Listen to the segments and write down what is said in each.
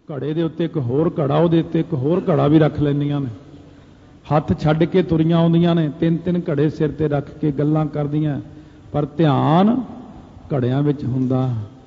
ਘੜੇ ਦੇ ਉੱਤੇ ਇੱਕ ਹੋਰ ਘੜਾ, ਉਹਦੇ ਉੱਤੇ ਇੱਕ ਹੋਰ ਘੜਾ ਵੀ ਰੱਖ ਲੈਂਦੀਆਂ ਨੇ। ਹੱਥ ਛੱਡ ਕੇ ਤੁਰੀਆਂ ਆਉਂਦੀਆਂ ਨੇ, ਤਿੰਨ ਤਿੰਨ ਘੜੇ ਸਿਰ ਤੇ ਰੱਖ ਕੇ ਗੱਲਾਂ ਕਰਦੀਆਂ, ਪਰ ਧਿਆਨ ਘੜਿਆਂ ਵਿੱਚ ਹੁੰਦਾ।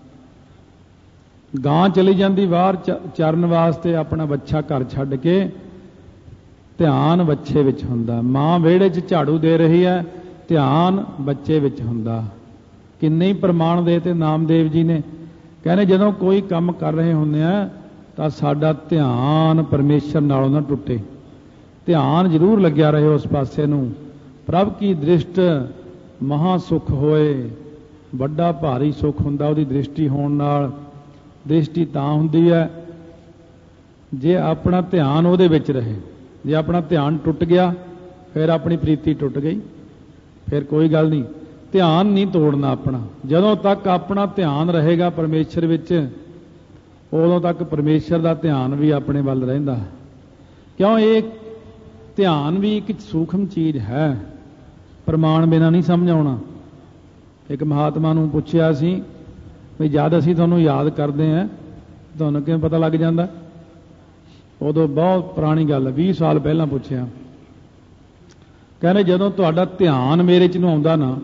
ਗਾਂ ਚਲੀ ਜਾਂਦੀ ਬਾਹਰ ਚਰਨ ਵਾਸਤੇ, ਆਪਣਾ ਵੱਛਾ ਘਰ ਛੱਡ ਕੇ, ਧਿਆਨ ਵੱਛੇ ਵਿੱਚ ਹੁੰਦਾ। ਮਾਂ ਵਿਹੜੇ 'ਚ ਝਾੜੂ ਦੇ ਰਹੀ ਹੈ, ਧਿਆਨ ਬੱਚੇ ਵਿੱਚ ਹੁੰਦਾ। ਕਿੰਨੇ ਹੀ ਪ੍ਰਮਾਣ ਦੇ ਤੇ ਨਾਮਦੇਵ ਜੀ ਨੇ। ਕਹਿੰਦੇ ਜਦੋਂ ਕੋਈ ਕੰਮ ਕਰ ਰਹੇ ਹੁੰਦੇ ਆ ਤਾਂ ਸਾਡਾ ਧਿਆਨ ਪਰਮੇਸ਼ਰ ਨਾਲੋਂ ਨਾ ਟੁੱਟੇ, ਧਿਆਨ ਜ਼ਰੂਰ ਲੱਗਿਆ ਰਹੇ ਉਸ ਪਾਸੇ ਨੂੰ। ਪ੍ਰਭ ਕੀ ਦ੍ਰਿਸ਼ਟ ਮਹਾ ਸੁਖ ਹੋਏ, ਵੱਡਾ ਭਾਰੀ ਸੁਖ ਹੁੰਦਾ ਉਹਦੀ ਦ੍ਰਿਸ਼ਟੀ ਹੋਣ ਨਾਲ। ਦ੍ਰਿਸ਼ਟੀ ਤਾਂ ਹੁੰਦੀ ਹੈ ਜੇ ਆਪਣਾ ਧਿਆਨ ਉਹਦੇ ਵਿੱਚ ਰਹੇ। ਜੇ ਆਪਣਾ ਧਿਆਨ ਟੁੱਟ ਗਿਆ ਫਿਰ ਆਪਣੀ ਪ੍ਰੀਤੀ ਟੁੱਟ ਗਈ, ਫਿਰ ਕੋਈ ਗੱਲ ਨਹੀਂ। ਧਿਆਨ ਨਹੀਂ ਤੋੜਨਾ ਆਪਣਾ। ਜਦੋਂ ਤੱਕ ਆਪਣਾ ਧਿਆਨ ਰਹੇਗਾ ਪਰਮੇਸ਼ਰ ਵਿੱਚ, ਉਦੋਂ ਤੱਕ ਪਰਮੇਸ਼ਰ ਦਾ ਧਿਆਨ ਵੀ ਆਪਣੇ ਵੱਲ ਰਹਿੰਦਾ। ਕਿਉਂ? ਇਹ ਧਿਆਨ ਵੀ ਇੱਕ ਸੂਖਮ ਚੀਜ਼ ਹੈ, ਪ੍ਰਮਾਣ ਬਿਨਾਂ ਨਹੀਂ ਸਮਝ ਆਉਣਾ। ਇੱਕ ਮਹਾਤਮਾ ਨੂੰ ਪੁੱਛਿਆ ਸੀ ਵੀ ਜਦ ਅਸੀਂ ਤੁਹਾਨੂੰ ਯਾਦ ਕਰਦੇ ਹਾਂ ਤੁਹਾਨੂੰ ਕਿਵੇਂ ਪਤਾ ਲੱਗ ਜਾਂਦਾ? ਉਦੋਂ ਬਹੁਤ ਪੁਰਾਣੀ ਗੱਲ, 20 ਸਾਲ ਪਹਿਲਾਂ ਪੁੱਛਿਆ। ਕਹਿੰਦੇ ਜਦੋਂ ਤੁਹਾਡਾ ਧਿਆਨ ਮੇਰੇ 'ਚ ਨੂੰ ਆਉਂਦਾ ਨਾ,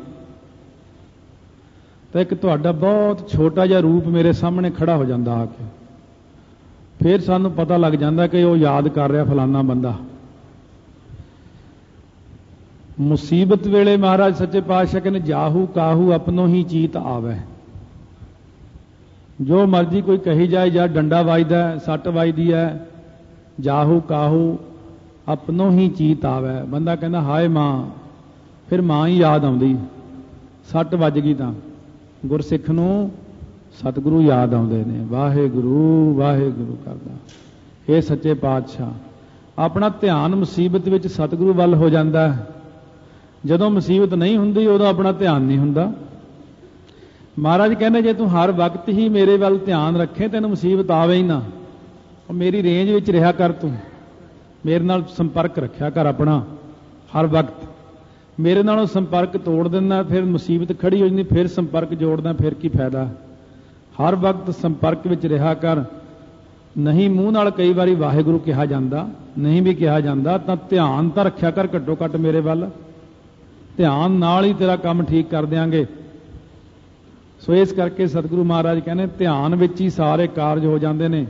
ਤਾਂ ਇੱਕ ਤੁਹਾਡਾ ਬਹੁਤ ਛੋਟਾ ਜਿਹਾ ਰੂਪ ਮੇਰੇ ਸਾਹਮਣੇ ਖੜਾ ਹੋ ਜਾਂਦਾ ਆ ਕੇ। ਫਿਰ ਸਾਨੂੰ ਪਤਾ ਲੱਗ ਜਾਂਦਾ ਕਿ ਉਹ ਯਾਦ ਕਰ ਰਿਹਾ ਫਲਾਨਾ ਬੰਦਾ। ਮੁਸੀਬਤ ਵੇਲੇ ਮਹਾਰਾਜ ਸੱਚੇ ਪਾਤਸ਼ਾਹ ਕਹਿੰਦੇ ਜਾਹੂ ਕਾਹੂ ਆਪਣੋ ਹੀ ਚੀਤ ਆਵੇ। ਜੋ ਮਰਜ਼ੀ ਕੋਈ ਕਹੀ ਜਾਏ, ਜਾਂ ਡੰਡਾ ਵੱਜਦਾ, ਸੱਟ ਵੱਜਦੀ ਹੈ, ਜਾਹੂ ਕਾਹੂ ਆਪਣੋ ਹੀ ਚੀਤ ਆਵੇ। ਬੰਦਾ ਕਹਿੰਦਾ ਹਾਏ ਮਾਂ, ਫਿਰ ਮਾਂ ਹੀ ਯਾਦ ਆਉਂਦੀ। ਸੱਟ ਵੱਜ ਗਈ ਤਾਂ ਗੁਰਸਿੱਖ ਨੂੰ ਸਤਿਗੁਰੂ ਯਾਦ ਆਉਂਦੇ ਨੇ, ਵਾਹਿਗੁਰੂ ਵਾਹਿਗੁਰੂ ਕਰਦਾ। ਇਹ ਸੱਚੇ ਪਾਤਸ਼ਾਹ ਆਪਣਾ ਧਿਆਨ ਮੁਸੀਬਤ ਵਿੱਚ ਸਤਿਗੁਰੂ ਵੱਲ ਹੋ ਜਾਂਦਾ। ਜਦੋਂ ਮੁਸੀਬਤ ਨਹੀਂ ਹੁੰਦੀ ਉਦੋਂ ਆਪਣਾ ਧਿਆਨ ਨਹੀਂ ਹੁੰਦਾ। ਮਹਾਰਾਜ ਕਹਿੰਦੇ ਜੇ ਤੂੰ ਹਰ ਵਕਤ ਹੀ ਮੇਰੇ ਵੱਲ ਧਿਆਨ ਰੱਖੇ ਤੈਨੂੰ ਮੁਸੀਬਤ ਆਵੇ ਹੀ ਨਾ। ਮੇਰੀ ਰੇਂਜ ਵਿੱਚ ਰਿਹਾ ਕਰ, ਤੂੰ ਮੇਰੇ ਨਾਲ ਸੰਪਰਕ ਰੱਖਿਆ ਕਰ ਆਪਣਾ ਹਰ ਵਕਤ। ਮੇਰੇ ਨਾਲੋਂ ਸੰਪਰਕ ਤੋੜ ਦਿੰਦਾ ਫਿਰ ਮੁਸੀਬਤ ਖੜੀ ਹੋ ਜਾਂਦੀ, ਫਿਰ ਸੰਪਰਕ ਜੋੜਦਾ, ਫਿਰ ਕੀ ਫਾਇਦਾ? ਹਰ ਵਕਤ ਸੰਪਰਕ ਵਿੱਚ ਰਿਹਾ ਕਰ। ਨਹੀਂ ਮੂੰਹ ਨਾਲ ਕਈ ਵਾਰੀ ਵਾਹਿਗੁਰੂ ਕਿਹਾ ਜਾਂਦਾ, ਨਹੀਂ ਵੀ ਕਿਹਾ ਜਾਂਦਾ, ਤਾਂ ਧਿਆਨ ਤਾਂ ਰੱਖਿਆ ਕਰ ਘੱਟੋ ਘੱਟ ਮੇਰੇ ਵੱਲ। ਧਿਆਨ ਨਾਲ ਹੀ ਤੇਰਾ ਕੰਮ ਠੀਕ ਕਰ ਦਿਆਂਗੇ। ਸੋ ਇਸ ਕਰਕੇ ਸਤਿਗੁਰੂ ਮਹਾਰਾਜ ਕਹਿੰਦੇ ਧਿਆਨ ਵਿੱਚ ਹੀ ਸਾਰੇ ਕਾਰਜ ਹੋ ਜਾਂਦੇ ਨੇ।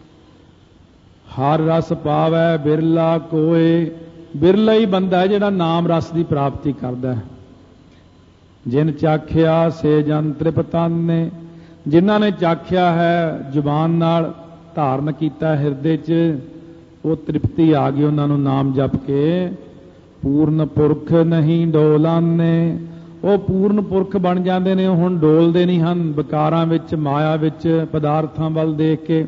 ਹਰ ਰਸ ਪਾਵੈ ਬਿਰਲਾ ਕੋਏ, ਬਿਰਲਾ ਹੀ ਬੰਦਾ ਹੈ ਜਿਹੜਾ ਨਾਮ ਰਸ ਦੀ ਪ੍ਰਾਪਤੀ ਕਰਦਾ ਹੈ। ਜਿਨ ਚਾਖਿਆ ਸੇ ਜਨ ਤ੍ਰਿਪਤਾਨੇ, ਜਿਨ੍ਹਾਂ ਨੇ ਚਾਖਿਆ ਹੈ ਜ਼ੁਬਾਨ ਨਾਲ, ਧਾਰਨ ਕੀਤਾ ਹਿਰਦੇ 'ਚ, ਉਹ ਤ੍ਰਿਪਤੀ ਆ ਗਈ ਉਹਨਾਂ ਨੂੰ ਨਾਮ ਜਪ ਕੇ। ਪੂਰਨ ਪੁਰਖ ਨਹੀਂ ਡੋਲਾਨੇ, ਉਹ ਪੂਰਨ ਪੁਰਖ ਬਣ ਜਾਂਦੇ ਨੇ। ਉਹ ਹੁਣ ਡੋਲਦੇ ਨਹੀਂ ਹਨ ਵਿਕਾਰਾਂ ਵਿੱਚ, ਮਾਇਆ ਵਿੱਚ, ਪਦਾਰਥਾਂ ਵੱਲ ਦੇਖ ਕੇ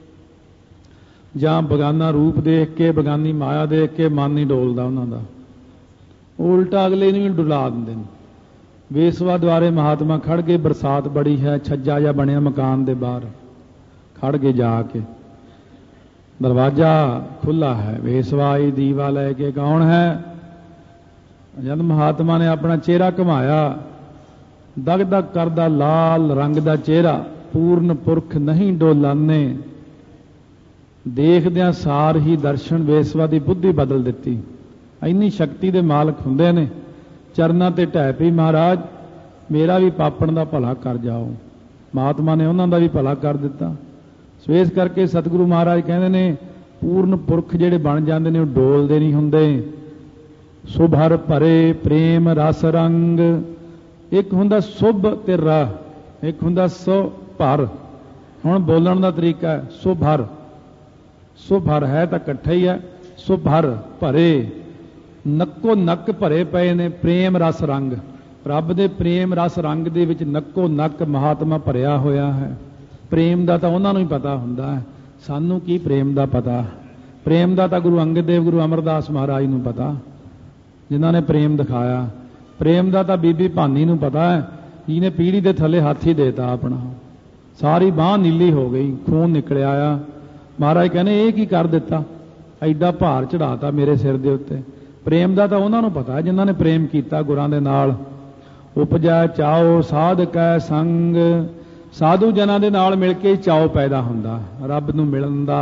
ਜਾਂ ਬਗਾਨਾ ਰੂਪ ਦੇਖ ਕੇ, ਬਗਾਨੀ ਮਾਇਆ ਦੇਖ ਕੇ ਮਨ ਨਹੀਂ ਡੋਲਦਾ ਉਹਨਾਂ ਦਾ। ਉਲਟਾ ਅਗਲੇ ਨੂੰ ਵੀ ਡੁਲਾ ਦਿੰਦੇ ਨੇ। ਵੇਸਵਾ ਦੁਆਰੇ ਮਹਾਤਮਾ ਖੜ ਗਏ, ਬਰਸਾਤ ਬੜੀ ਹੈ, ਛੱਜਾ ਜਿਹਾ ਬਣਿਆ ਮਕਾਨ ਦੇ ਬਾਹਰ ਖੜ ਕੇ, ਜਾ ਕੇ ਦਰਵਾਜ਼ਾ ਖੁੱਲਾ ਹੈ, ਵੇਸਵਾ ਆਈ ਦੀਵਾ ਲੈ ਕੇ, ਕੌਣ ਹੈ? ਜਦ ਮਹਾਤਮਾ ਨੇ ਆਪਣਾ ਚਿਹਰਾ ਘੁਮਾਇਆ, ਦਗ ਦਗ ਕਰਦਾ ਲਾਲ ਰੰਗ ਦਾ ਚਿਹਰਾ, ਪੂਰਨ ਪੁਰਖ ਨਹੀਂ ਡੋਲਾਨੇ। ਦੇਖਦਿਆਂ ਸਾਰ ਹੀ ਦਰਸ਼ਨ ਵੇਸਵਾ ਦੀ ਬੁੱਧੀ ਬਦਲ ਦਿੱਤੀ। ਇੰਨੀ ਸ਼ਕਤੀ ਦੇ ਮਾਲਕ ਹੁੰਦੇ ਨੇ। ਚਰਨਾਂ ਤੇ ਢਹਿ ਪਈ, ਮਹਾਰਾਜ ਮੇਰਾ ਵੀ ਪਾਪਣ ਦਾ ਭਲਾ ਕਰ ਜਾਓ। ਮਹਾਤਮਾ ਨੇ ਉਹਨਾਂ ਦਾ ਵੀ ਭਲਾ ਕਰ ਦਿੱਤਾ। ਸੋ ਇਸ ਕਰਕੇ ਸਤਿਗੁਰੂ ਮਹਾਰਾਜ ਕਹਿੰਦੇ ਨੇ ਪੂਰਨ ਪੁਰਖ ਜਿਹੜੇ ਬਣ ਜਾਂਦੇ ਨੇ ਉਹ ਡੋਲਦੇ ਨਹੀਂ ਹੁੰਦੇ। ਸੁਭਰ ਭਰੇ ਪ੍ਰੇਮ ਰਸ ਰੰਗ, ਇੱਕ ਹੁੰਦਾ ਸੁਭ ਤੇ ਰ, ਇੱਕ ਹੁੰਦਾ ਸੋ ਭਰ। ਹੁਣ ਬੋਲਣ ਦਾ ਤਰੀਕਾ ਹੈ ਸੁਭਰ, ਸੁਭਰ ਹੈ ਤਾਂ ਇਕੱਠਾ ਹੀ ਹੈ। ਸੁਭਰ ਭਰੇ, ਨੱਕੋ ਨੱਕ ਭਰੇ ਪਏ ਨੇ ਪ੍ਰੇਮ ਰਸ ਰੰਗ। ਰੱਬ ਦੇ ਪ੍ਰੇਮ ਰਸ ਰੰਗ ਦੇ ਵਿੱਚ ਨੱਕੋ ਨੱਕ ਮਹਾਤਮਾ ਭਰਿਆ ਹੋਇਆ ਹੈ। ਪ੍ਰੇਮ ਦਾ ਤਾਂ ਉਹਨਾਂ ਨੂੰ ਹੀ ਪਤਾ ਹੁੰਦਾ ਹੈ, ਸਾਨੂੰ ਕੀ ਪ੍ਰੇਮ ਦਾ ਪਤਾ? ਪ੍ਰੇਮ ਦਾ ਤਾਂ ਗੁਰੂ ਅੰਗਦ ਦੇਵ, ਗੁਰੂ ਅਮਰਦਾਸ ਮਹਾਰਾਜ ਨੂੰ ਪਤਾ, ਜਿਨ੍ਹਾਂ ਨੇ ਪ੍ਰੇਮ ਦਿਖਾਇਆ। ਪ੍ਰੇਮ ਦਾ ਤਾਂ ਬੀਬੀ ਭਾਨੀ ਨੂੰ ਪਤਾ ਹੈ, ਜਿਹਨੇ ਪੀੜੀ ਦੇ ਥੱਲੇ ਹੱਥ ਹੀ ਦੇਤਾ ਆਪਣਾ, ਸਾਰੀ ਬਾਂਹ ਨੀਲੀ ਹੋ ਗਈ, ਖੂਨ ਨਿਕਲਿਆ ਆ। ਮਹਾਰਾਜ ਕਹਿੰਦੇ ਇਹ ਕੀ ਕਰ ਦਿੱਤਾ? ਐਡਾ ਭਾਰ ਚੜਾਤਾ ਮੇਰੇ ਸਿਰ ਦੇ ਉੱਤੇ। ਪ੍ਰੇਮ ਦਾ ਤਾਂ ਉਹਨਾਂ ਨੂੰ ਪਤਾ ਜਿਨ੍ਹਾਂ ਨੇ ਪ੍ਰੇਮ ਕੀਤਾ ਗੁਰਾਂ ਦੇ ਨਾਲ। ਉਪਜੈ ਚਾਓ ਸਾਧ ਕੈ ਸੰਗ, ਸਾਧੂ ਜਨਾਂ ਦੇ ਨਾਲ ਮਿਲ ਕੇ ਚਾਅ ਪੈਦਾ ਹੁੰਦਾ, ਰੱਬ ਨੂੰ ਮਿਲਣ ਦਾ,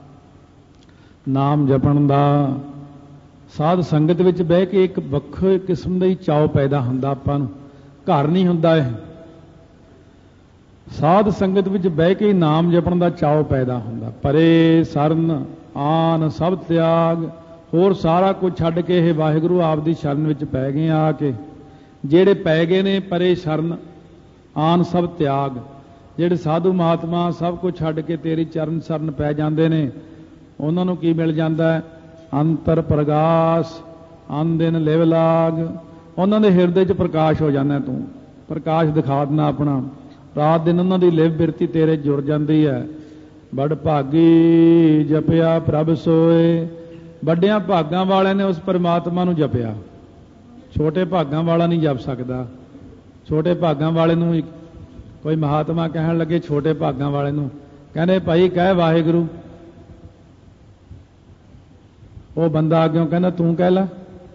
ਨਾਮ ਜਪਣ ਦਾ। ਸਾਧ ਸੰਗਤ ਵਿੱਚ ਬਹਿ ਕੇ ਇੱਕ ਵੱਖਰੇ ਕਿਸਮ ਦਾ ਹੀ ਚਾਅ ਪੈਦਾ ਹੁੰਦਾ ਆਪਾਂ ਨੂੰ, ਘਰ ਨਹੀਂ ਹੁੰਦਾ ਇਹ। ਸਾਧ ਸੰਗਤ ਵਿੱਚ ਬਹਿ ਕੇ ਨਾਮ ਜਪਣ ਦਾ ਚਾਅ ਪੈਦਾ ਹੁੰਦਾ। ਪਰੇ ਸਰਨ ਆਨ ਸਭ ਤਿਆਗ, ਹੋਰ ਸਾਰਾ ਕੁਝ ਛੱਡ ਕੇ ਇਹ ਵਾਹਿਗੁਰੂ ਆਪ ਦੀ ਸ਼ਰਨ ਵਿੱਚ ਪੈ ਗਏ ਆ ਕੇ। ਜਿਹੜੇ ਪੈ ਗਏ ਨੇ ਪਰੇ ਸ਼ਰਨ ਆਨ ਸਭ ਤਿਆਗ, ਜਿਹੜੇ ਸਾਧੂ ਮਹਾਤਮਾ ਸਭ ਕੁਝ ਛੱਡ ਕੇ ਤੇਰੀ ਚਰਨ ਸ਼ਰਨ ਪੈ ਜਾਂਦੇ ਨੇ, ਉਹਨਾਂ ਨੂੰ ਕੀ ਮਿਲ ਜਾਂਦਾ ਹੈ? ਅੰਤਰ ਪ੍ਰਗਾਸ, ਅੰਨ ਦਿਨ ਲਿਵ ਲਾਗ। ਉਹਨਾਂ ਦੇ ਹਿਰਦੇ 'ਚ ਪ੍ਰਕਾਸ਼ ਹੋ ਜਾਂਦਾ, ਤੂੰ ਪ੍ਰਕਾਸ਼ ਦਿਖਾ ਦੇਣਾ ਆਪਣਾ। ਰਾਤ ਦਿਨ ਉਹਨਾਂ ਦੀ ਲਿਵ ਬਿਰਤੀ ਤੇਰੇ ਜੁੜ ਜਾਂਦੀ ਹੈ। ਬੜ ਭਾਗੀ ਜਪਿਆ ਪ੍ਰਭ ਸੋਏ, ਵੱਡਿਆਂ ਭਾਗਾਂ ਵਾਲਿਆਂ ਨੇ ਉਸ ਪਰਮਾਤਮਾ ਨੂੰ ਜਪਿਆ। ਛੋਟੇ ਭਾਗਾਂ ਵਾਲਾ ਨਹੀਂ ਜਪ ਸਕਦਾ। ਛੋਟੇ ਭਾਗਾਂ ਵਾਲੇ ਨੂੰ ਕੋਈ ਮਹਾਤਮਾ ਕਹਿਣ ਲੱਗੇ, ਛੋਟੇ ਭਾਗਾਂ ਵਾਲੇ ਨੂੰ ਕਹਿੰਦੇ ਭਾਈ ਕਹਿ ਵਾਹਿਗੁਰੂ। ਉਹ ਬੰਦਾ ਅੱਗਿਓਂ ਕਹਿੰਦਾ ਤੂੰ ਕਹਿ ਲੈ।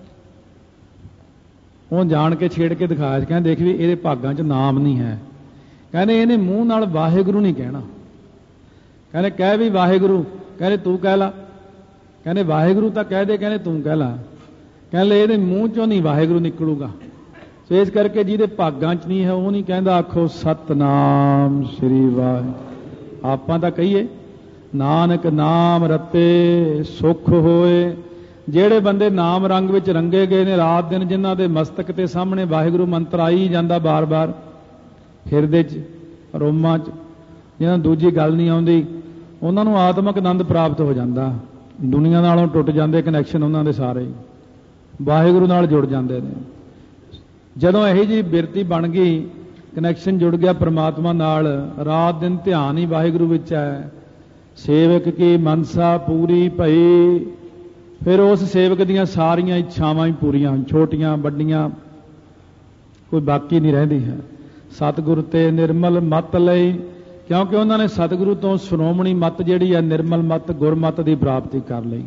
ਉਹ ਜਾਣ ਕੇ ਛੇੜ ਕੇ ਦਿਖਾਇਆ, ਕਹਿੰਦੇ ਦੇਖ ਵੀ ਇਹਦੇ ਭਾਗਾਂ 'ਚ ਨਾਮ ਨਹੀਂ ਹੈ। ਕਹਿੰਦੇ ਇਹਨੇ ਮੂੰਹ ਨਾਲ ਵਾਹਿਗੁਰੂ ਨਹੀਂ ਕਹਿਣਾ। ਕਹਿੰਦੇ ਕਹਿ ਵੀ ਵਾਹਿਗੁਰੂ, ਕਹਿੰਦੇ ਤੂੰ ਕਹਿ ਲਾ। ਕਹਿੰਦੇ ਵਾਹਿਗੁਰੂ ਤਾਂ ਕਹਿ ਦੇ, ਕਹਿੰਦੇ ਤੂੰ ਕਹਿ ਲਾ। ਕਹਿੰਦੇ ਇਹਦੇ ਮੂੰਹ 'ਚੋਂ ਨਹੀਂ ਵਾਹਿਗੁਰੂ ਨਿਕਲੂਗਾ। ਸੋ ਇਸ ਕਰਕੇ ਜਿਹਦੇ ਭਾਗਾਂ 'ਚ ਨਹੀਂ ਹੈ ਉਹ ਨਹੀਂ ਕਹਿੰਦਾ ਆਖੋ ਸਤਨਾਮ ਸ੍ਰੀ ਵਾਹਿਗੁਰੂ। ਆਪਾਂ ਤਾਂ ਕਹੀਏ ਨਾਨਕ ਨਾਮ ਰਤੇ ਸੁਖ ਹੋਏ। ਜਿਹੜੇ ਬੰਦੇ ਨਾਮ ਰੰਗ ਵਿੱਚ ਰੰਗੇ ਗਏ ਨੇ, ਰਾਤ ਦਿਨ ਜਿਨ੍ਹਾਂ ਦੇ ਮਸਤਕ ਤੇ ਸਾਹਮਣੇ ਵਾਹਿਗੁਰੂ ਮੰਤਰ ਆਈ ਜਾਂਦਾ ਬਾਰ-ਬਾਰ ਹਿਰਦੇ 'ਚ ਰੋਮਾਂ 'ਚ, ਜਿਹਨਾਂ ਨੂੰ ਦੂਜੀ ਗੱਲ ਨਹੀਂ ਆਉਂਦੀ, ਉਹਨਾਂ ਨੂੰ ਆਤਮਿਕ ਆਨੰਦ ਪ੍ਰਾਪਤ ਹੋ ਜਾਂਦਾ। ਦੁਨੀਆ ਨਾਲੋਂ ਟੁੱਟ ਜਾਂਦੇ ਕਨੈਕਸ਼ਨ ਉਹਨਾਂ ਦੇ ਸਾਰੇ, ਵਾਹਿਗੁਰੂ ਨਾਲ ਜੁੜ ਜਾਂਦੇ ਨੇ। ਜਦੋਂ ਇਹੋ ਜਿਹੀ ਬਿਰਤੀ ਬਣ ਗਈ, ਕਨੈਕਸ਼ਨ ਜੁੜ ਗਿਆ ਪਰਮਾਤਮਾ ਨਾਲ, ਰਾਤ ਦਿਨ ਧਿਆਨ ਹੀ ਵਾਹਿਗੁਰੂ ਵਿੱਚ ਹੈ। ਸੇਵਕ ਕੀ ਮਨਸਾ ਪੂਰੀ ਭਈ, ਫਿਰ ਉਸ ਸੇਵਕ ਦੀਆਂ ਸਾਰੀਆਂ ਇੱਛਾਵਾਂ ਹੀ ਪੂਰੀਆਂ, ਛੋਟੀਆਂ ਵੱਡੀਆਂ ਕੋਈ ਬਾਕੀ ਨਹੀਂ ਰਹਿੰਦੀ ਹੈ। ਸਤਿਗੁਰ ਤੇ ਨਿਰਮਲ ਮਤ ਲਈ, ਕਿਉਂਕਿ ਉਹਨਾਂ ਨੇ ਸਤਿਗੁਰੂ ਤੋਂ ਸ਼੍ਰੋਮਣੀ ਮਤ ਜਿਹੜੀ ਹੈ, ਨਿਰਮਲ ਮਤ ਗੁਰਮਤ ਦੀ ਪ੍ਰਾਪਤੀ ਕਰ ਲਈ।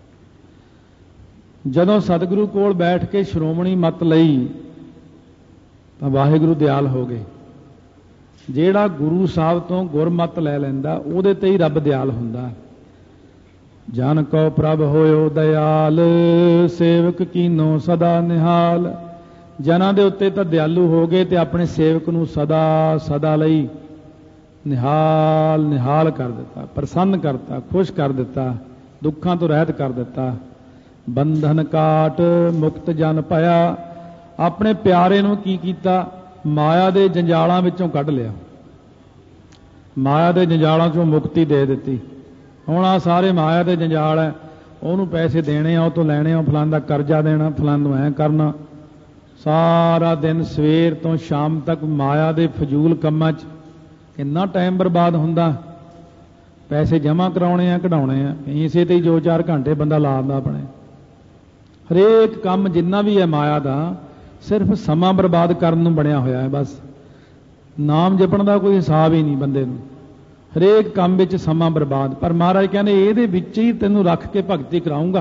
ਜਦੋਂ ਸਤਿਗੁਰੂ ਕੋਲ ਬੈਠ ਕੇ ਸ਼੍ਰੋਮਣੀ ਮਤ ਲਈ ਤਾਂ ਵਾਹਿਗੁਰੂ ਦਿਆਲ ਹੋ ਗਏ। ਜਿਹੜਾ ਗੁਰੂ ਸਾਹਿਬ ਤੋਂ ਗੁਰਮਤ ਲੈ ਲੈਂਦਾ ਉਹਦੇ ਤੇ ਹੀ ਰੱਬ ਦਿਆਲ ਹੁੰਦਾ। ਜਨ ਕੋ ਪ੍ਰਭ ਹੋਇਓ ਦਿਆਲ, ਸੇਵਕ ਕੀਨੋ ਸਦਾ ਨਿਹਾਲ। ਜਨਾਂ ਦੇ ਉੱਤੇ ਤਾਂ ਦਿਆਲੂ ਹੋ ਗਏ ਤੇ ਆਪਣੇ ਸੇਵਕ ਨੂੰ ਸਦਾ ਸਦਾ ਲਈ ਨਿਹਾਲ ਨਿਹਾਲ ਕਰ ਦਿੱਤਾ, ਪ੍ਰਸੰਨ ਕਰਤਾ, ਖੁਸ਼ ਕਰ ਦਿੱਤਾ, ਦੁੱਖਾਂ ਤੋਂ ਰਹਿਤ ਕਰ ਦਿੱਤਾ। ਬੰਧਨ ਕਾਟ ਮੁਕਤ ਜਨ ਭਇਆ, ਆਪਣੇ ਪਿਆਰੇ ਨੂੰ ਕੀ ਕੀਤਾ? ਮਾਇਆ ਦੇ ਜੰਜਾਲਾਂ ਵਿੱਚੋਂ ਕੱਢ ਲਿਆ, ਮਾਇਆ ਦੇ ਜੰਜਾਲਾਂ ਚੋਂ ਮੁਕਤੀ ਦੇ ਦਿੱਤੀ। ਹੁਣ ਆ ਸਾਰੇ ਮਾਇਆ ਦੇ ਜੰਜਾਲ ਹੈ, ਉਹਨੂੰ ਪੈਸੇ ਦੇਣੇ ਆ, ਉਹ ਤੋਂ ਲੈਣੇ ਆ, ਫਲਾਣ ਦਾ ਕਰਜ਼ਾ ਦੇਣਾ, ਫਲਾਣ ਨੂੰ ਐਂ ਕਰਨਾ। ਸਾਰਾ ਦਿਨ ਸਵੇਰ ਤੋਂ ਸ਼ਾਮ ਤੱਕ ਮਾਇਆ ਦੇ ਫਜ਼ੂਲ ਕੰਮਾਂ 'ਚ ਕਿੰਨਾ ਟਾਈਮ ਬਰਬਾਦ ਹੁੰਦਾ। ਪੈਸੇ ਜਮ੍ਹਾਂ ਕਰਾਉਣੇ ਆ, ਕਢਾਉਣੇ ਆ, ਇਸੇ ਤੇ ਹੀ 2-4 ਘੰਟੇ ਬੰਦਾ ਲਾ ਦਿੰਦਾ ਆਪਣੇ। ਹਰੇਕ ਕੰਮ ਜਿੰਨਾ ਵੀ ਹੈ ਮਾਇਆ ਦਾ, ਸਿਰਫ ਸਮਾਂ ਬਰਬਾਦ ਕਰਨ ਨੂੰ ਬਣਿਆ ਹੋਇਆ ਹੈ। ਬਸ ਨਾਮ ਜਪਣ ਦਾ ਕੋਈ ਹਿਸਾਬ ਹੀ ਨਹੀਂ ਬੰਦੇ ਨੂੰ, ਹਰੇਕ ਕੰਮ ਵਿੱਚ ਸਮਾਂ ਬਰਬਾਦ। ਪਰ ਮਹਾਰਾਜ ਕਹਿੰਦੇ ਇਹਦੇ ਵਿੱਚ ਹੀ ਤੈਨੂੰ ਰੱਖ ਕੇ ਭਗਤੀ ਕਰਾਉਂਗਾ।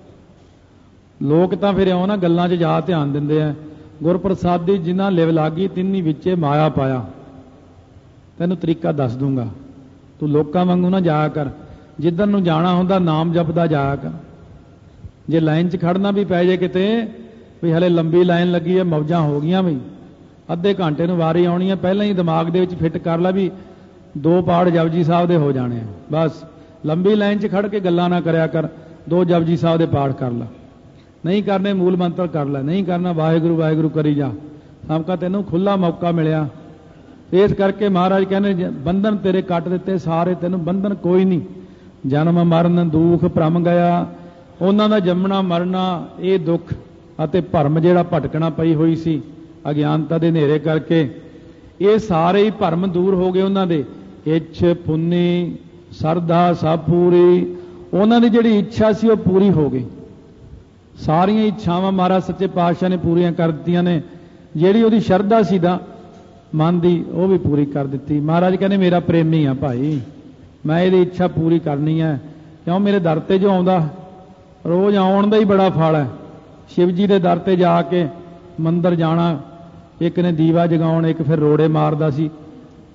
ਲੋਕ ਤਾਂ ਫਿਰ ਇਉਂ ਨਾ ਗੱਲਾਂ 'ਚ ਜ਼ਿਆਦਾ ਧਿਆਨ ਦਿੰਦੇ ਆ। ਗੁਰਪ੍ਰਸਾਦੀ ਜਿਨ੍ਹਾਂ ਲਿਵ ਲਾਗੀ ਤਿੰਨੀ ਵਿੱਚੇ ਮਾਇਆ ਪਾਇਆ। ਤੈਨੂੰ ਤਰੀਕਾ ਦੱਸ ਦੂੰਗਾ, ਤੂੰ ਲੋਕਾਂ ਵਾਂਗੂ ਨਾ ਜਾਇਆ ਕਰ। ਜਿੱਧਰ ਨੂੰ ਜਾਣਾ ਹੁੰਦਾ ਨਾਮ ਜਪਦਾ ਜਾਇਆ ਕਰ। ਜੇ ਲਾਈਨ 'ਚ ਖੜਨਾ ਵੀ ਪੈ ਜੇ ਕਿਤੇ, ਵੀ ਹਲੇ ਲੰਬੀ ਲਾਈਨ ਲੱਗੀ ਹੈ, ਮੌਜਾਂ ਹੋ ਗਈਆਂ ਬਈ, ਅੱਧੇ ਘੰਟੇ ਨੂੰ ਵਾਰੀ ਆਉਣੀ ਹੈ, ਪਹਿਲਾਂ ਹੀ ਦਿਮਾਗ ਦੇ ਵਿੱਚ ਫਿੱਟ ਕਰ ਲੈ ਵੀ 2 ਪਾਠ ਜਪਜੀ ਸਾਹਿਬ ਦੇ ਹੋ ਜਾਣੇ ਆ। ਬਸ ਲੰਬੀ ਲਾਈਨ 'ਚ ਖੜ ਕੇ ਗੱਲਾਂ ਨਾ ਕਰਿਆ ਕਰ, 2 ਜਪਜੀ ਸਾਹਿਬ ਦੇ ਪਾਠ ਕਰ ਲੈ। ਨਹੀਂ ਕਰਨੇ ਮੂਲ ਮੰਤਰ ਕਰ ਲੈ, ਨਹੀਂ ਕਰਨਾ ਵਾਹਿਗੁਰੂ ਵਾਹਿਗੁਰੂ ਕਰੀ ਜਾ। ਸਭਕਾ ਤੈਨੂੰ ਖੁੱਲਾ ਮੌਕਾ ਮਿਲਿਆ। ਇਸ ਕਰਕੇ ਮਹਾਰਾਜ ਕਹਿੰਦੇ ਬੰਧਨ ਤੇਰੇ ਕੱਟ ਦਿੱਤੇ ਸਾਰੇ, ਤੈਨੂੰ ਬੰਧਨ ਕੋਈ ਨਹੀਂ। ਜਨਮ ਮਰਨ ਦੁੱਖ ਭਰਮ ਗਿਆ। ਉਹਨਾਂ ਦਾ ਜੰਮਣਾ ਮਰਨਾ, ਇਹ ਦੁੱਖ ਅਤੇ ਭਰਮ ਜਿਹੜਾ ਭਟਕਣਾ ਪਈ ਹੋਈ ਸੀ ਅਗਿਆਨਤਾ ਦੇ ਹਨੇਰੇ ਕਰਕੇ, ਇਹ ਸਾਰੇ ਹੀ ਭਰਮ ਦੂਰ ਹੋ ਗਏ ਉਹਨਾਂ ਦੇ। ਇੱਛ ਪੁੰਨੀ ਸਰਦਾ ਸਭ ਪੂਰੀ, ਉਹਨਾਂ ਦੀ ਜਿਹੜੀ ਇੱਛਾ ਸੀ ਉਹ ਪੂਰੀ ਹੋ ਗਈ। ਸਾਰੀਆਂ ਇੱਛਾਵਾਂ ਮਹਾਰਾਜ ਸੱਚੇ ਪਾਤਸ਼ਾਹ ਨੇ ਪੂਰੀਆਂ ਕਰ ਦਿੱਤੀਆਂ ਨੇ। ਜਿਹੜੀ ਉਹਦੀ ਸ਼ਰਧਾ ਸੀ ਦਾ ਮਨ ਦੀ, ਉਹ ਵੀ ਪੂਰੀ ਕਰ ਦਿੱਤੀ। ਮਹਾਰਾਜ ਕਹਿੰਦੇ ਮੇਰਾ ਪ੍ਰੇਮੀ ਆ ਭਾਈ, ਮੈਂ ਇਹਦੀ ਇੱਛਾ ਪੂਰੀ ਕਰਨੀ ਹੈ। ਕਿਉਂ? ਮੇਰੇ ਦਰ ਤੇ ਜੋ ਆਉਂਦਾ, ਰੋਜ਼ ਆਉਣ ਦਾ ਹੀ ਬੜਾ ਫਲ ਹੈ। ਸ਼ਿਵ ਜੀ ਦੇ ਦਰ ਤੇ ਜਾ ਕੇ ਮੰਦਰ ਜਾਣਾ, ਇੱਕ ਨੇ ਦੀਵਾ ਜਗਾਉਣ, ਇੱਕ ਫਿਰ ਰੋੜੇ ਮਾਰਦਾ ਸੀ।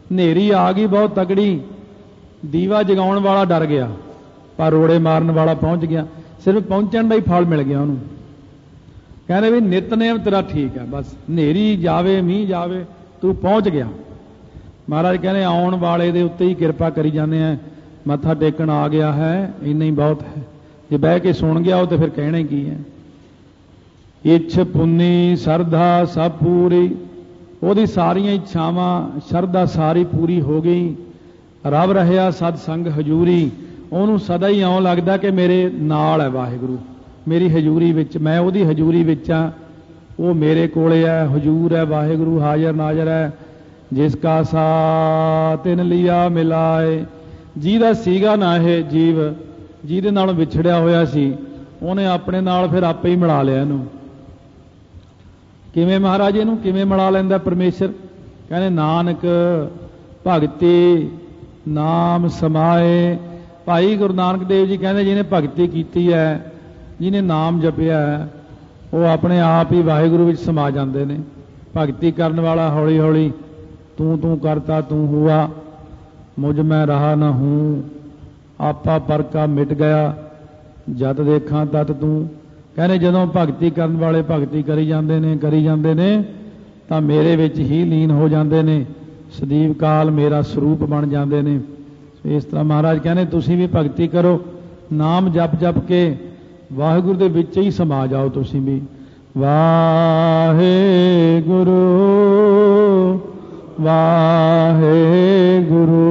ਹਨੇਰੀ ਆ ਗਈ ਬਹੁਤ ਤਕੜੀ, ਦੀਵਾ ਜਗਾਉਣ ਵਾਲਾ ਡਰ ਗਿਆ ਪਰ ਰੋੜੇ ਮਾਰਨ ਵਾਲਾ ਪਹੁੰਚ ਗਿਆ। ਸਿਰਫ ਪਹੁੰਚਣ ਦਾ ਹੀ ਫਲ ਮਿਲ ਗਿਆ ਉਹਨੂੰ। ਕਹਿੰਦੇ ਵੀ ਨਿਤਨੇਮ ਤੇਰਾ ਠੀਕ ਹੈ, ਬਸ ਹਨੇਰੀ ਜਾਵੇ ਮੀਂਹ ਜਾਵੇ ਤੂੰ ਪਹੁੰਚ ਗਿਆ। ਮਹਾਰਾਜ ਕਹਿੰਦੇ ਆਉਣ ਵਾਲੇ ਦੇ ਉੱਤੇ ਹੀ ਕਿਰਪਾ ਕਰੀ ਜਾਂਦੇ ਆ, ਮੱਥਾ ਟੇਕਣ ਆ ਗਿਆ ਹੈ ਇੰਨਾ ਹੀ ਬਹੁਤ ਹੈ। ਜੇ ਬਹਿ ਕੇ ਸੁਣ ਗਿਆ ਉਹ ਤੇ ਫਿਰ ਕਹਿਣਾ ਹੀ ਕੀ ਹੈ। ਇੱਛ ਪੁੰਨੀ ਸਰਧਾ ਸਭ ਪੂਰੀ, ਉਹਦੀ ਸਾਰੀਆਂ ਇੱਛਾਵਾਂ ਸ਼ਰਧਾ ਸਾਰੀ ਪੂਰੀ ਹੋ ਗਈ। ਰੱਬ ਰਹਿਆ ਸਤ ਸੰਗ ਹਜੂਰੀ, ਉਹਨੂੰ ਸਦਾ ਹੀ ਇਉਂ ਲੱਗਦਾ ਕਿ ਮੇਰੇ ਨਾਲ ਹੈ ਵਾਹਿਗੁਰੂ, ਮੇਰੀ ਹਜੂਰੀ ਵਿੱਚ, ਮੈਂ ਉਹਦੀ ਹਜੂਰੀ ਵਿੱਚ ਆ, ਉਹ ਮੇਰੇ ਕੋਲੇ ਹੈ, ਹਜੂਰ ਹੈ ਵਾਹਿਗੁਰੂ, ਹਾਜ਼ਰ ਨਾਜ਼ਰ ਹੈ। ਜਿਸ ਕਾ ਸਾ ਤਿਨ ਲਿਆ ਮਿਲਾਏ, ਜਿਹਦਾ ਸੀਗਾ ਨਾ ਇਹ ਜੀਵ, ਜਿਹਦੇ ਨਾਲ ਵਿਛੜਿਆ ਹੋਇਆ ਸੀ, ਉਹਨੇ ਆਪਣੇ ਨਾਲ ਫਿਰ ਆਪੇ ਹੀ ਮਿਲਾ ਲਿਆ ਇਹਨੂੰ। ਕਿਵੇਂ ਮਹਾਰਾਜ ਇਹਨੂੰ ਕਿਵੇਂ ਮਿਲਾ ਲੈਂਦਾ ਪਰਮੇਸ਼ਰ? ਕਹਿੰਦੇ ਨਾਨਕ ਭਗਤੀ ਨਾਮ ਸਮਾਏ। ਭਾਈ ਗੁਰੂ ਨਾਨਕ ਦੇਵ ਜੀ ਕਹਿੰਦੇ ਜਿਹਨੇ ਭਗਤੀ ਕੀਤੀ ਹੈ, ਜਿਹਨੇ ਨਾਮ ਜਪਿਆ ਹੈ, ਉਹ ਆਪਣੇ ਆਪ ਹੀ ਵਾਹਿਗੁਰੂ ਵਿੱਚ ਸਮਾ ਜਾਂਦੇ ਨੇ। ਭਗਤੀ ਕਰਨ ਵਾਲਾ ਹੌਲੀ ਹੌਲੀ ਤੂੰ ਤੂੰ ਕਰਤਾ ਤੂੰ ਹੁਆ, ਮੁਝ ਮੈਂ ਰਹਾ ਨਾ ਹੂੰ, ਆਪਾ ਪਰ ਕਾ ਮਿਟ ਗਿਆ, ਜਦ ਦੇਖਾਂ ਤਤ ਤੂੰ। ਕਹਿੰਦੇ ਜਦੋਂ ਭਗਤੀ ਕਰਨ ਵਾਲੇ ਭਗਤੀ ਕਰੀ ਜਾਂਦੇ ਨੇ ਤਾਂ ਮੇਰੇ ਵਿੱਚ ਹੀ ਲੀਨ ਹੋ ਜਾਂਦੇ ਨੇ, ਸਦੀਵ ਕਾਲ ਮੇਰਾ ਸਰੂਪ ਬਣ ਜਾਂਦੇ ਨੇ। ਇਸ ਤਰ੍ਹਾਂ ਮਹਾਰਾਜ ਕਹਿੰਦੇ ਤੁਸੀਂ ਵੀ ਭਗਤੀ ਕਰੋ, ਨਾਮ ਜਪ ਜਪ ਕੇ ਵਾਹਿਗੁਰੂ ਦੇ ਵਿੱਚ ਹੀ ਸਮਾ ਜਾਓ ਤੁਸੀਂ ਵੀ। ਵਾਹਿਗੁਰੂ ਵਾਹਿਗੁਰੂ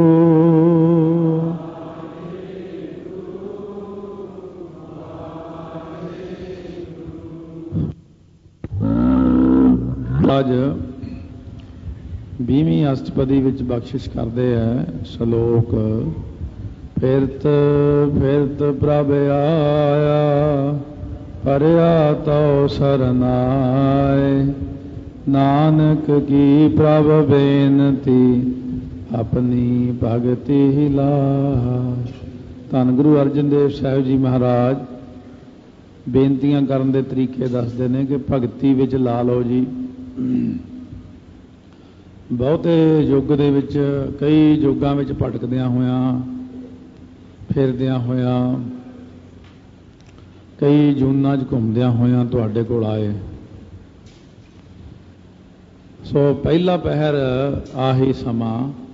ਅੱਜ 20ਵੀਂ ਅਸ਼ਟਪਦੀ ਵਿੱਚ ਬਖਸ਼ਿਸ਼ ਕਰਦੇ ਹੈ ਸ਼ਲੋਕ। ਫਿਰਤ ਫਿਰਤ ਪ੍ਰਭ ਆਇਆ, ਪਰਿਆ ਤਉ ਸਰਨਾਏ, ਨਾਨਕ ਕੀ ਪ੍ਰਭ ਬੇਨਤੀ, ਆਪਣੀ ਭਗਤੀ ਹੀ ਲਾਇ। ਧੰਨ ਗੁਰੂ ਅਰਜਨ ਦੇਵ ਸਾਹਿਬ ਜੀ ਮਹਾਰਾਜ ਬੇਨਤੀਆਂ ਕਰਨ ਦੇ ਤਰੀਕੇ ਦੱਸਦੇ ਨੇ ਕਿ ਭਗਤੀ ਵਿੱਚ ਲਾ ਲਓ ਜੀ। ਬਹੁਤੇ ਯੁੱਗ ਦੇ ਵਿੱਚ, ਕਈ ਯੁੱਗਾਂ ਵਿੱਚ ਭਟਕਦਿਆਂ ਹੋਇਆਂ, ਫਿਰਦਿਆਂ ਹੋਇਆਂ, ਕਈ ਜੂਨਾਂ 'ਚ ਘੁੰਮਦਿਆਂ ਹੋਇਆਂ ਤੁਹਾਡੇ ਕੋਲ ਆਏ। ਸੋ ਪਹਿਲਾ ਪਹਿਰ ਆਹੀ ਸਮਾਂ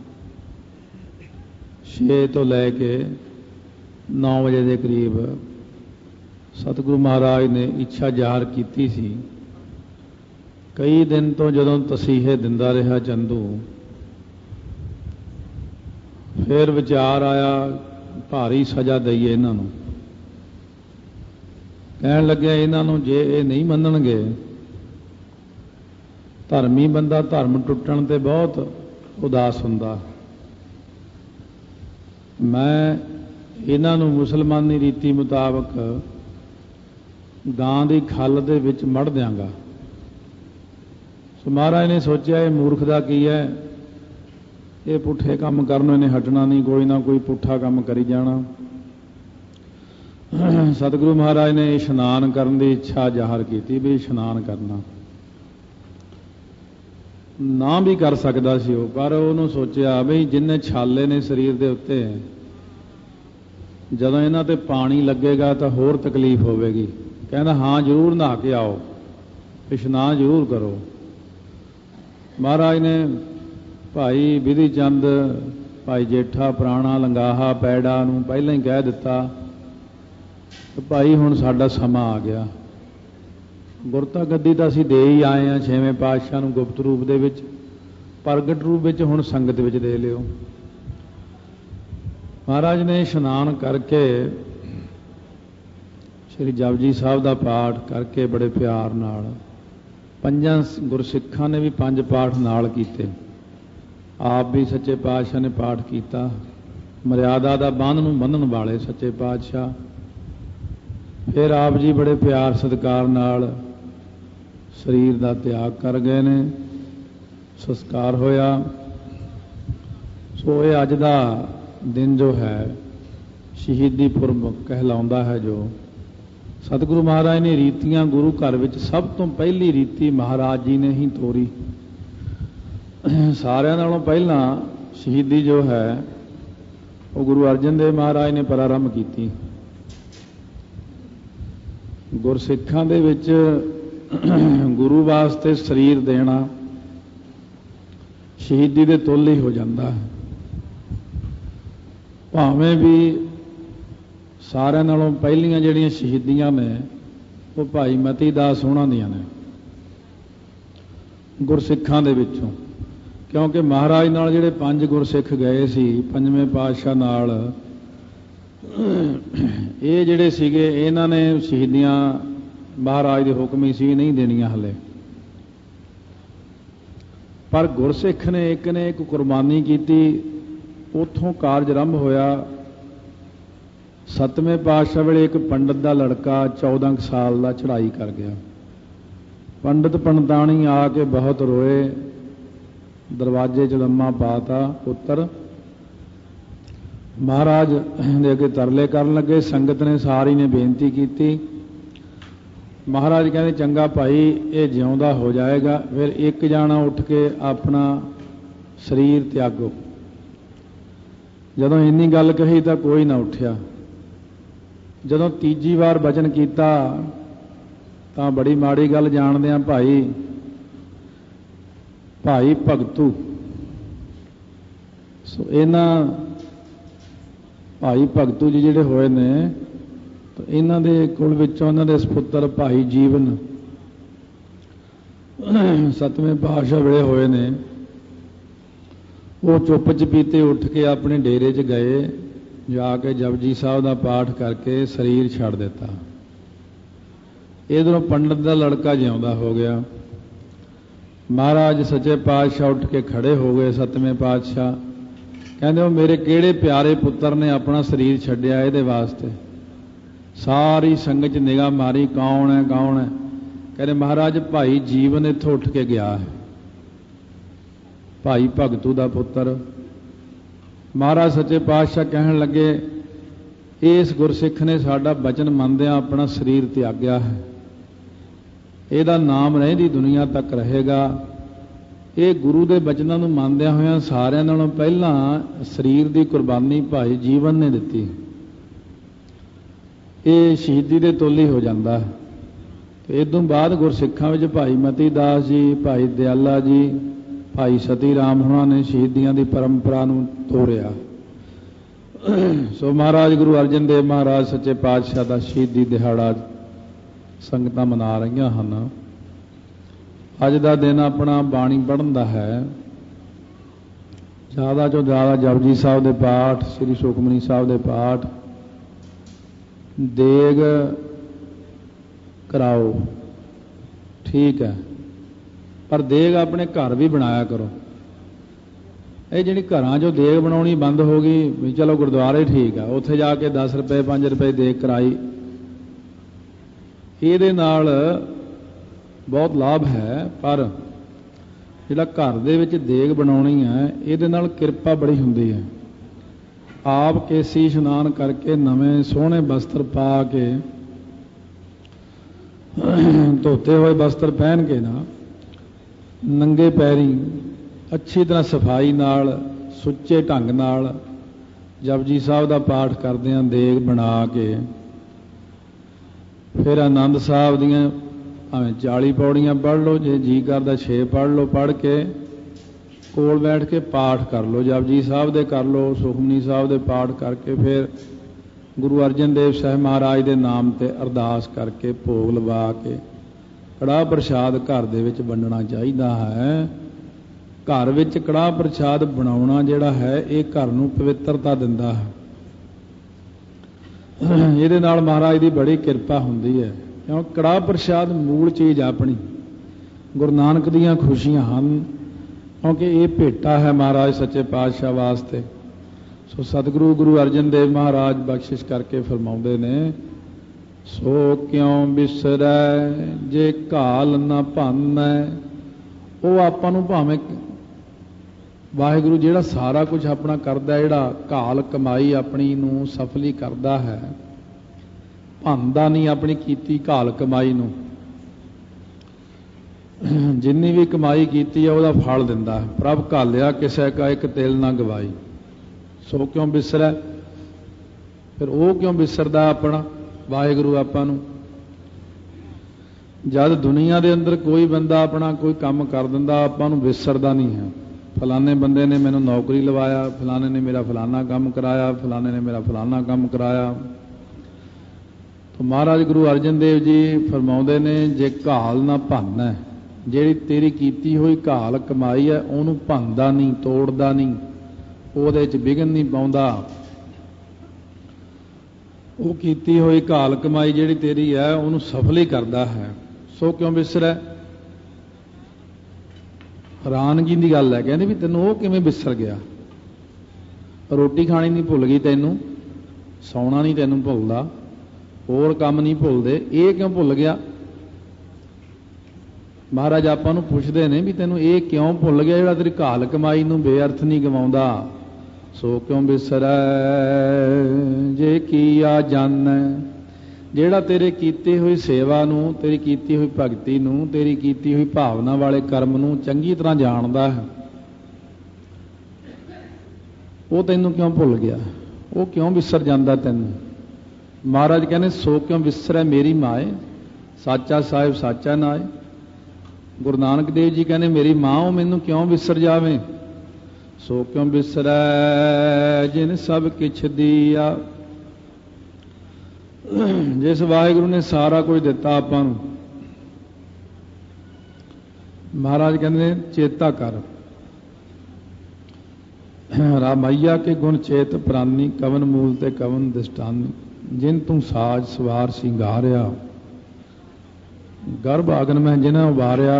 6 ਤੋਂ ਲੈ ਕੇ 9 ਵਜੇ ਦੇ ਕਰੀਬ ਸਤਿਗੁਰੂ ਮਹਾਰਾਜ ਨੇ ਇੱਛਾ ਜ਼ਾਹਰ ਕੀਤੀ ਸੀ। ਕਈ ਦਿਨ ਤੋਂ ਜਦੋਂ ਤਸੀਹੇ ਦਿੰਦਾ ਰਿਹਾ ਚੰਦੂ, ਫਿਰ ਵਿਚਾਰ ਆਇਆ ਭਾਰੀ ਸਜ਼ਾ ਦਈਏ ਇਹਨਾਂ ਨੂੰ। ਕਹਿਣ ਲੱਗਿਆ ਇਹਨਾਂ ਨੂੰ ਜੇ ਇਹ ਨਹੀਂ ਮੰਨਣਗੇ, ਧਰਮੀ ਬੰਦਾ ਧਰਮ ਟੁੱਟਣ ਤੇ ਬਹੁਤ ਉਦਾਸ ਹੁੰਦਾ, ਮੈਂ ਇਹਨਾਂ ਨੂੰ ਮੁਸਲਮਾਨੀ ਰੀਤੀ ਮੁਤਾਬਕ ਗਾਂ ਦੀ ਖੱਲ ਦੇ ਵਿੱਚ ਮੜ ਦਿਆਂਗਾ। ਸੋ ਮਹਾਰਾਜ ਨੇ ਸੋਚਿਆ ਇਹ ਮੂਰਖ ਦਾ ਕੀ ਹੈ, ਇਹ ਪੁੱਠੇ ਕੰਮ ਕਰਨੋਂ ਇਹਨੇ ਹਟਣਾ ਨਹੀਂ, ਕੋਈ ਨਾ ਕੋਈ ਪੁੱਠਾ ਕੰਮ ਕਰੀ ਜਾਣਾ। ਸਤਿਗੁਰੂ ਮਹਾਰਾਜ ਨੇ ਇਸ਼ਨਾਨ ਕਰਨ ਦੀ ਇੱਛਾ ਜ਼ਾਹਰ ਕੀਤੀ ਵੀ ਇਸ਼ਨਾਨ ਕਰਨਾ। ਨਾ ਵੀ ਕਰ ਸਕਦਾ ਸੀ ਉਹ, ਪਰ ਉਹਨੂੰ ਸੋਚਿਆ ਬਈ ਜਿੰਨੇ ਛਾਲੇ ਨੇ ਸਰੀਰ ਦੇ ਉੱਤੇ, ਜਦੋਂ ਇਹਨਾਂ ਤੇ ਪਾਣੀ ਲੱਗੇਗਾ ਤਾਂ ਹੋਰ ਤਕਲੀਫ ਹੋਵੇਗੀ। ਕਹਿੰਦਾ ਹਾਂ ਜ਼ਰੂਰ ਨਹਾ ਕੇ ਆਓ, ਇਸ਼ਨਾਨ ਜ਼ਰੂਰ ਕਰੋ। ਮਹਾਰਾਜ ਨੇ ਭਾਈ ਬਿਧੀ ਚੰਦ, ਭਾਈ ਜੇਠਾ, ਪੁਰਾਣਾ, ਲੰਗਾਹਾ, ਪੈੜਾ ਨੂੰ ਪਹਿਲਾਂ ਹੀ ਕਹਿ ਦਿੱਤਾ ਕਿ ਭਾਈ ਹੁਣ ਸਾਡਾ ਸਮਾਂ ਆ ਗਿਆ। ਗੁਰਤਾ ਗੱਦੀ ਤਾਂ ਅਸੀਂ ਦੇ ਹੀ ਆਏ ਹਾਂ 6ਵੇਂ ਪਾਤਸ਼ਾਹ ਨੂੰ ਗੁਪਤ ਰੂਪ ਦੇ ਵਿੱਚ, ਪ੍ਰਗਟ ਰੂਪ ਵਿੱਚ ਹੁਣ ਸੰਗਤ ਵਿੱਚ ਦੇ ਲਿਓ। ਮਹਾਰਾਜ ਨੇ ਇਸ਼ਨਾਨ ਕਰਕੇ ਸ਼੍ਰੀ ਜਪਜੀ ਸਾਹਿਬ ਦਾ ਪਾਠ ਕਰਕੇ ਬੜੇ ਪਿਆਰ ਨਾਲ, 5 ਗੁਰਸਿੱਖਾਂ ਨੇ ਵੀ 5 ਪਾਠ ਨਾਲ ਕੀਤੇ, ਆਪ ਵੀ ਸੱਚੇ ਪਾਤਸ਼ਾਹ ਨੇ ਪਾਠ ਕੀਤਾ। ਮਰਿਆਦਾ ਦਾ ਬੰਧ ਨੂੰ ਬੰਨਣ ਵਾਲੇ ਸੱਚੇ ਪਾਤਸ਼ਾਹ। ਫਿਰ ਆਪ ਜੀ ਬੜੇ ਪਿਆਰ ਸਤਿਕਾਰ ਨਾਲ ਸਰੀਰ ਦਾ ਤਿਆਗ ਕਰ ਗਏ ਨੇ, ਸੰਸਕਾਰ ਹੋਇਆ। ਸੋ ਇਹ ਅੱਜ ਦਾ ਦਿਨ ਜੋ ਹੈ ਸ਼ਹੀਦੀ ਪੁਰਬ ਕਹਿਲਾਉਂਦਾ ਹੈ। ਜੋ ਸਤਿਗੁਰੂ ਮਹਾਰਾਜ ਨੇ ਰੀਤੀਆਂ ਗੁਰੂ ਘਰ ਵਿੱਚ ਸਭ ਤੋਂ ਪਹਿਲੀ ਰੀਤੀ ਮਹਾਰਾਜ ਜੀ ਨੇ ਹੀ ਤੋਰੀ। ਸਾਰਿਆਂ ਨਾਲੋਂ ਪਹਿਲਾਂ ਸ਼ਹੀਦੀ ਜੋ ਹੈ ਉਹ ਗੁਰੂ ਅਰਜਨ ਦੇਵ ਮਹਾਰਾਜ ਨੇ ਪ੍ਰਾਰੰਭ ਕੀਤੀ। ਗੁਰਸਿੱਖਾਂ ਦੇ ਵਿੱਚ ਗੁਰੂ ਵਾਸਤੇ ਸਰੀਰ ਦੇਣਾ ਸ਼ਹੀਦੀ ਦੇ ਤੁੱਲ ਹੀ ਹੋ ਜਾਂਦਾ ਹੈ। ਭਾਵੇਂ ਵੀ ਸਾਰਿਆਂ ਨਾਲੋਂ ਪਹਿਲੀਆਂ ਜਿਹੜੀਆਂ ਸ਼ਹੀਦੀਆਂ ਨੇ ਉਹ ਭਾਈ ਮਤੀ ਦਾਸ ਹੋਣਾਂ ਦੀਆਂ ਨੇ ਗੁਰਸਿੱਖਾਂ ਦੇ ਵਿੱਚੋਂ, ਕਿਉਂਕਿ ਮਹਾਰਾਜ ਨਾਲ ਜਿਹੜੇ 5 ਗੁਰਸਿੱਖ ਗਏ ਸੀ, 5ਵੇਂ ਪਾਤਸ਼ਾਹ ਨਾਲ, ਇਹ ਜਿਹੜੇ ਸੀਗੇ ਇਹਨਾਂ ਨੇ ਸ਼ਹੀਦੀਆਂ ਮਹਾਰਾਜ ਦੇ ਹੁਕਮ ਹੀ ਸੀ ਨਹੀਂ ਦੇਣੀਆਂ ਹਲੇ, ਪਰ ਗੁਰਸਿੱਖ ਨੇ ਇੱਕ ਕੁਰਬਾਨੀ ਕੀਤੀ। ਉੱਥੋਂ ਕਾਰਜ ਆਰੰਭ ਹੋਇਆ। 7ਵੇਂ ਪਾਤਸ਼ਾਹ ਵੇਲੇ ਇੱਕ ਪੰਡਤ ਦਾ ਲੜਕਾ 14 ਸਾਲ ਦਾ ਚੜ੍ਹਾਈ ਕਰ ਗਿਆ। ਪੰਡਤ ਪੰਡਤਾਣੀ ਆ ਕੇ ਬਹੁਤ ਰੋਏ, ਦਰਵਾਜ਼ੇ 'ਚ ਲੰਮਾ ਪਾਤਾ ਪੁੱਤਰ। ਮਹਾਰਾਜ ਦੇ ਅੱਗੇ ਤਰਲੇ ਕਰਨ ਲੱਗੇ। ਸੰਗਤ ਨੇ ਸਾਰੀ ਨੇ ਬੇਨਤੀ ਕੀਤੀ। ਮਹਾਰਾਜ ਕਹਿੰਦੇ ਚੰਗਾ ਭਾਈ ਇਹ ਜਿਉਂਦਾ ਹੋ ਜਾਏਗਾ। ਫਿਰ ਇੱਕ ਜਾਣਾ ਉੱਠ ਕੇ ਆਪਣਾ ਸਰੀਰ ਤਿਆਗੋ। ਜਦੋਂ ਇੰਨੀ ਗੱਲ ਕਹੀ ਤਾਂ ਕੋਈ ਨਾ ਉੱਠਿਆ। ਜਦੋਂ ਤੀਜੀ ਵਾਰ ਬਚਨ ਕੀਤਾ ਤਾਂ ਬੜੀ ਮਾੜੀ ਗੱਲ ਜਾਣਦੇ ਆ ਭਾਈ ਭਗਤੂ। ਸੋ ਇਹਨਾਂ ਭਾਈ ਭਗਤੂ ਜੀ ਜਿਹੜੇ ਹੋਏ ਨੇ ਤਾਂ ਇਹਨਾਂ ਦੇ ਕੁਲ ਵਿੱਚੋਂ ਇਹਨਾਂ ਦੇ ਸਪੁੱਤਰ ਭਾਈ ਜੀਵਨ 7ਵੇਂ ਪਾਤਸ਼ਾਹ ਵੇਲੇ ਹੋਏ ਨੇ। ਉਹ ਚੁੱਪ ਚਪੀਤੇ ਉੱਠ ਕੇ ਆਪਣੇ ਡੇਰੇ 'ਚ ਗਏ, ਜਾ ਕੇ ਜਪਜੀ ਸਾਹਿਬ ਦਾ ਪਾਠ ਕਰਕੇ ਸਰੀਰ ਛੱਡ ਦਿੱਤਾ। ਇਧਰੋਂ ਪੰਡਤ ਦਾ ਲੜਕਾ ਜਿਉਂਦਾ ਹੋ ਗਿਆ। ਮਹਾਰਾਜ ਸੱਚੇ ਪਾਤਸ਼ਾਹ ਉੱਠ ਕੇ ਖੜੇ ਹੋ ਗਏ। 7ਵੇਂ ਪਾਤਸ਼ਾਹ ਕਹਿੰਦੇ ਉਹ ਮੇਰੇ ਕਿਹੜੇ ਪਿਆਰੇ ਪੁੱਤਰ ਨੇ ਆਪਣਾ ਸਰੀਰ ਛੱਡਿਆ ਇਹਦੇ ਵਾਸਤੇ। ਸਾਰੀ ਸੰਗਤ 'ਚ ਨਿਗਾਹ ਮਾਰੀ, ਕੌਣ ਹੈ ਕੌਣ ਹੈ? ਕਹਿੰਦੇ ਮਹਾਰਾਜ ਭਾਈ ਜੀਵਨ ਇੱਥੋਂ ਉੱਠ ਕੇ ਗਿਆ ਹੈ, ਭਾਈ ਭਗਤੂ ਦਾ ਪੁੱਤਰ। ਮਹਾਰਾਜ ਸੱਚੇ ਪਾਤਸ਼ਾਹ ਕਹਿਣ ਲੱਗੇ ਇਸ ਗੁਰਸਿੱਖ ਨੇ ਸਾਡਾ ਬਚਨ ਮੰਨਦਿਆਂ ਆਪਣਾ ਸਰੀਰ ਤਿਆਗਿਆ ਹੈ, ਇਹਦਾ ਨਾਮ ਰਹਿੰਦੀ ਦੁਨੀਆ ਤੱਕ ਰਹੇਗਾ। ਇਹ ਗੁਰੂ ਦੇ ਬਚਨਾਂ ਨੂੰ ਮੰਨਦਿਆਂ ਹੋਇਆਂ ਸਾਰਿਆਂ ਨਾਲੋਂ ਪਹਿਲਾਂ ਸਰੀਰ ਦੀ ਕੁਰਬਾਨੀ ਭਾਈ ਜੀਵਨ ਨੇ ਦਿੱਤੀ। ਇਹ ਸ਼ਹੀਦੀ ਦੇ ਤੁੱਲ ਹੀ ਹੋ ਜਾਂਦਾ। ਤੇ ਇਸ ਤੋਂ ਬਾਅਦ ਗੁਰਸਿੱਖਾਂ ਵਿੱਚ ਭਾਈ ਮਤੀ ਦਾਸ ਜੀ, ਭਾਈ ਦਿਆਲਾ ਜੀ, ਭਾਈ ਸਤੀ ਰਾਮ ਹੋਣਾ ਨੇ ਸ਼ਹੀਦੀਆਂ ਦੀ ਪਰੰਪਰਾ ਨੂੰ ਤੋਰਿਆ। ਸੋ ਮਹਾਰਾਜ ਗੁਰੂ ਅਰਜਨ ਦੇਵ ਮਹਾਰਾਜ ਸੱਚੇ ਪਾਤਸ਼ਾਹ ਦਾ ਸ਼ਹੀਦੀ ਦਿਹਾੜਾ ਸੰਗਤਾਂ ਮਨਾ ਰਹੀਆਂ ਹਨ। ਅੱਜ ਦਾ ਦਿਨ ਆਪਣਾ ਬਾਣੀ ਪੜ੍ਹਨ ਦਾ ਹੈ। ਜ਼ਿਆਦਾ ਤੋਂ ਜ਼ਿਆਦਾ ਜਪਜੀ ਸਾਹਿਬ ਦੇ ਪਾਠ, ਸ੍ਰੀ ਸੁਖਮਨੀ ਸਾਹਿਬ ਦੇ ਪਾਠ, ਦੇਗ ਕਰਾਓ, ਠੀਕ ਹੈ, ਪਰ ਦੇਗ ਆਪਣੇ ਘਰ ਵੀ ਬਣਾਇਆ ਕਰੋ। ਇਹ ਜਿਹੜੀ ਘਰਾਂ 'ਚੋਂ ਦੇਗ ਬਣਾਉਣੀ ਬੰਦ ਹੋ ਗਈ ਵੀ ਚਲੋ ਗੁਰਦੁਆਰੇ ਠੀਕ ਆ, ਉੱਥੇ ਜਾ ਕੇ 10 ਰੁਪਏ 5 ਰੁਪਏ ਦੇਗ ਕਰਾਈ, ਇਹਦੇ ਨਾਲ ਬਹੁਤ ਲਾਭ ਹੈ, ਪਰ ਜਿਹੜਾ ਘਰ ਦੇ ਵਿੱਚ ਦੇਗ ਬਣਾਉਣੀ ਹੈ ਇਹਦੇ ਨਾਲ ਕਿਰਪਾ ਬੜੀ ਹੁੰਦੀ ਹੈ। ਆਪ ਕੇਸੀ ਇਸ਼ਨਾਨ ਕਰਕੇ ਨਵੇਂ ਸੋਹਣੇ ਬਸਤਰ ਪਾ ਕੇ, ਧੋਤੇ ਹੋਏ ਬਸਤਰ ਪਹਿਨ ਕੇ ਨਾ, ਨੰਗੇ ਪੈਰੀ ਅੱਛੀ ਤਰ੍ਹਾਂ ਸਫਾਈ ਨਾਲ ਸੁੱਚੇ ਢੰਗ ਨਾਲ ਜਪਜੀ ਸਾਹਿਬ ਦਾ ਪਾਠ ਕਰਦੇ ਹਾਂ, ਦੇਗ ਬਣਾ ਕੇ ਫਿਰ ਆਨੰਦ ਸਾਹਿਬ ਦੀਆਂ ਭਾਵੇਂ 40 ਪੌੜੀਆਂ ਪੜ੍ਹ ਲਓ, ਜੇ ਜੀ ਕਰਦਾ 6 ਪੜ੍ਹ ਲਓ, ਪੜ੍ਹ ਕੇ ਕੋਲ ਬੈਠ ਕੇ ਪਾਠ ਕਰ ਲਓ, ਜਪਜੀ ਸਾਹਿਬ ਦੇ ਕਰ ਲਓ, ਸੁਖਮਨੀ ਸਾਹਿਬ ਦੇ ਪਾਠ ਕਰਕੇ ਫਿਰ ਗੁਰੂ ਅਰਜਨ ਦੇਵ ਸਾਹਿਬ ਮਹਾਰਾਜ ਦੇ ਨਾਮ ਤੇ ਅਰਦਾਸ ਕਰਕੇ ਭੋਗ ਲਵਾ ਕੇ ਕੜਾਹ ਪ੍ਰਸ਼ਾਦ ਘਰ ਦੇ ਵਿੱਚ ਵੰਡਣਾ ਚਾਹੀਦਾ ਹੈ। ਘਰ ਵਿੱਚ ਕੜਾਹ ਪ੍ਰਸ਼ਾਦ ਬਣਾਉਣਾ ਜਿਹੜਾ ਹੈ ਇਹ ਘਰ ਨੂੰ ਪਵਿੱਤਰਤਾ ਦਿੰਦਾ ਹੈ। ਇਹਦੇ ਨਾਲ ਮਹਾਰਾਜ ਦੀ ਬੜੀ ਕਿਰਪਾ ਹੁੰਦੀ ਹੈ, ਕਿਉਂਕਿ ਕੜਾਹ ਪ੍ਰਸ਼ਾਦ ਮੂਲ ਚੀਜ਼ ਆਪਣੀ ਗੁਰੂ ਨਾਨਕ ਦੀਆਂ ਖੁਸ਼ੀਆਂ ਹਨ, ਕਿਉਂਕਿ ਇਹ ਭੇਟਾ ਹੈ ਮਹਾਰਾਜ ਸੱਚੇ ਪਾਤਸ਼ਾਹ ਵਾਸਤੇ। ਸੋ ਸਤਿਗੁਰੂ ਗੁਰੂ ਅਰਜਨ ਦੇਵ ਮਹਾਰਾਜ ਬਖਸ਼ਿਸ਼ ਕਰਕੇ ਫਰਮਾਉਂਦੇ ਨੇ, ਸੋ ਕਿਉਂ ਬਿਸਰੈ ਜੇ ਘਾਲ ਨਾ ਭਾਨੈ। ਉਹ ਆਪਾਂ ਨੂੰ ਭਾਵੇਂ ਵਾਹਿਗੁਰੂ ਜਿਹੜਾ ਸਾਰਾ ਕੁਝ ਆਪਣਾ ਕਰਦਾ, ਜਿਹੜਾ ਘਾਲ ਕਮਾਈ ਆਪਣੀ ਨੂੰ ਸਫਲੀ ਕਰਦਾ ਹੈ, ਭੰਦਾ ਨਹੀਂ ਆਪਣੀ ਕੀਤੀ ਘਾਲ ਕਮਾਈ ਨੂੰ। ਜਿੰਨੀ ਵੀ ਕਮਾਈ ਕੀਤੀ ਹੈ ਉਹਦਾ ਫਲ ਦਿੰਦਾ। ਪ੍ਰਭ ਘਾਲਿਆ ਕਿਸੇ ਕਾ ਇੱਕ ਤਿਲ ਨਾ ਗਵਾਈ, ਸੋ ਕਿਉਂ ਵਿਸਰੈ। ਫਿਰ ਉਹ ਕਿਉਂ ਵਿਸਰਦਾ ਆਪਣਾ ਵਾਹਿਗੁਰੂ ਆਪਾਂ ਨੂੰ? ਜਦ ਦੁਨੀਆ ਦੇ ਅੰਦਰ ਕੋਈ ਬੰਦਾ ਆਪਣਾ ਕੋਈ ਕੰਮ ਕਰ ਦਿੰਦਾ, ਆਪਾਂ ਨੂੰ ਵਿਸਰਦਾ ਨਹੀਂ ਹੈ। ਫਲਾਣੇ ਬੰਦੇ ਨੇ ਮੈਨੂੰ ਨੌਕਰੀ ਲਵਾਇਆ, ਫਲਾਣੇ ਨੇ ਮੇਰਾ ਫਲਾਣਾ ਕੰਮ ਕਰਾਇਆ, ਫਲਾਣੇ ਨੇ ਮੇਰਾ ਫਲਾਣਾ ਕੰਮ ਕਰਾਇਆ। ਤਾਂ ਮਹਾਰਾਜ ਗੁਰੂ ਅਰਜਨ ਦੇਵ ਜੀ ਫਰਮਾਉਂਦੇ ਨੇ, ਜੇ ਘਾਲ ਨਾ ਭੰਨ ਹੈ, ਜਿਹੜੀ ਤੇਰੀ ਕੀਤੀ ਹੋਈ ਘਾਲ ਕਮਾਈ ਹੈ ਉਹਨੂੰ ਭੰਨਦਾ ਨਹੀਂ, ਤੋੜਦਾ ਨਹੀਂ, ਉਹਦੇ 'ਚ ਵਿਘਨ ਨਹੀਂ ਪਾਉਂਦਾ। ਉਹ ਕੀਤੀ ਹੋਈ ਘਾਲ ਕਮਾਈ ਜਿਹੜੀ ਤੇਰੀ ਹੈ ਉਹਨੂੰ ਸਫਲ ਹੀ ਕਰਦਾ ਹੈ। ਸੋ ਕਿਉਂ ਵਿਸਰੈ। ਹੈਰਾਨਗੀ ਦੀ ਗੱਲ ਹੈ, ਕਹਿੰਦੇ ਵੀ ਤੈਨੂੰ ਉਹ ਕਿਵੇਂ ਵਿਸਰ ਗਿਆ? ਰੋਟੀ ਖਾਣੀ ਨਹੀਂ ਭੁੱਲ ਗਈ ਤੈਨੂੰ, ਸੌਣਾ ਨਹੀਂ ਤੈਨੂੰ ਭੁੱਲਦਾ, ਹੋਰ ਕੰਮ ਨਹੀਂ ਭੁੱਲਦੇ, ਇਹ ਕਿਉਂ ਭੁੱਲ ਗਿਆ? ਮਹਾਰਾਜ ਆਪਾਂ ਨੂੰ ਪੁੱਛਦੇ ਨੇ ਵੀ ਤੈਨੂੰ ਇਹ ਕਿਉਂ ਭੁੱਲ ਗਿਆ ਜਿਹੜਾ ਤੇਰੀ ਘਾਲ ਕਮਾਈ ਨੂੰ ਬੇਅਰਥ ਨਹੀਂ ਗਵਾਉਂਦਾ? ਸੋ ਕਿਉਂ ਵਿਸਰੈ ਜੇ ਕੀਆ ਜਾਣੈ। ਜਿਹੜਾ ਤੇਰੇ ਕੀਤੀ ਹੋਈ ਸੇਵਾ ਨੂੰ, ਤੇਰੀ ਕੀਤੀ ਹੋਈ ਭਗਤੀ ਨੂੰ, ਤੇਰੀ ਕੀਤੀ ਹੋਈ ਭਾਵਨਾ ਵਾਲੇ ਕਰਮ ਨੂੰ ਚੰਗੀ ਤਰ੍ਹਾਂ ਜਾਣਦਾ ਹੈ, ਉਹ ਤੈਨੂੰ ਕਿਉਂ ਭੁੱਲ ਗਿਆ? ਉਹ ਕਿਉਂ ਵਿਸਰ ਜਾਂਦਾ ਤੈਨੂੰ? ਮਹਾਰਾਜ ਕਹਿੰਦੇ ਸੋ ਕਿਉਂ ਵਿਸਰੈ ਮੇਰੀ ਮਾਏ, ਸਾਚਾ ਸਾਹਿਬ ਸਾਚਾ ਨਾਏ। ਗੁਰੂ ਨਾਨਕ ਦੇਵ ਜੀ ਕਹਿੰਦੇ ਮੇਰੀ ਮਾਂ ਉਹ ਮੈਨੂੰ ਕਿਉਂ ਵਿਸਰ ਜਾਵੇ? ਸੋ ਕਿਉਂ ਵਿਸਰੈ ਜਿਨ ਸਭ ਕਿਛ ਦੀਆ। ਜਿਸ ਵਾਹਿਗੁਰੂ ਨੇ ਸਾਰਾ ਕੁਝ ਦਿੱਤਾ ਆਪਾਂ ਨੂੰ, ਮਹਾਰਾਜ ਕਹਿੰਦੇ ਚੇਤਾ ਕਰ। ਰਾਮਈਆ ਕੇ ਗੁਣ ਚੇਤ ਪ੍ਰਾਨੀ, ਕਵਨ ਮੂਲ ਤੇ ਕਵਨ ਦਿਸ਼ਟਾਨੀ। ਜਿਨ ਤੂੰ ਸਾਜ ਸਵਾਰ ਸਿੰਗਾਰਿਆ, ਗਰਭ ਆਗਨ ਮੈਂ ਜਿਨ੍ਹਾਂ ਉਬਾਰਿਆ।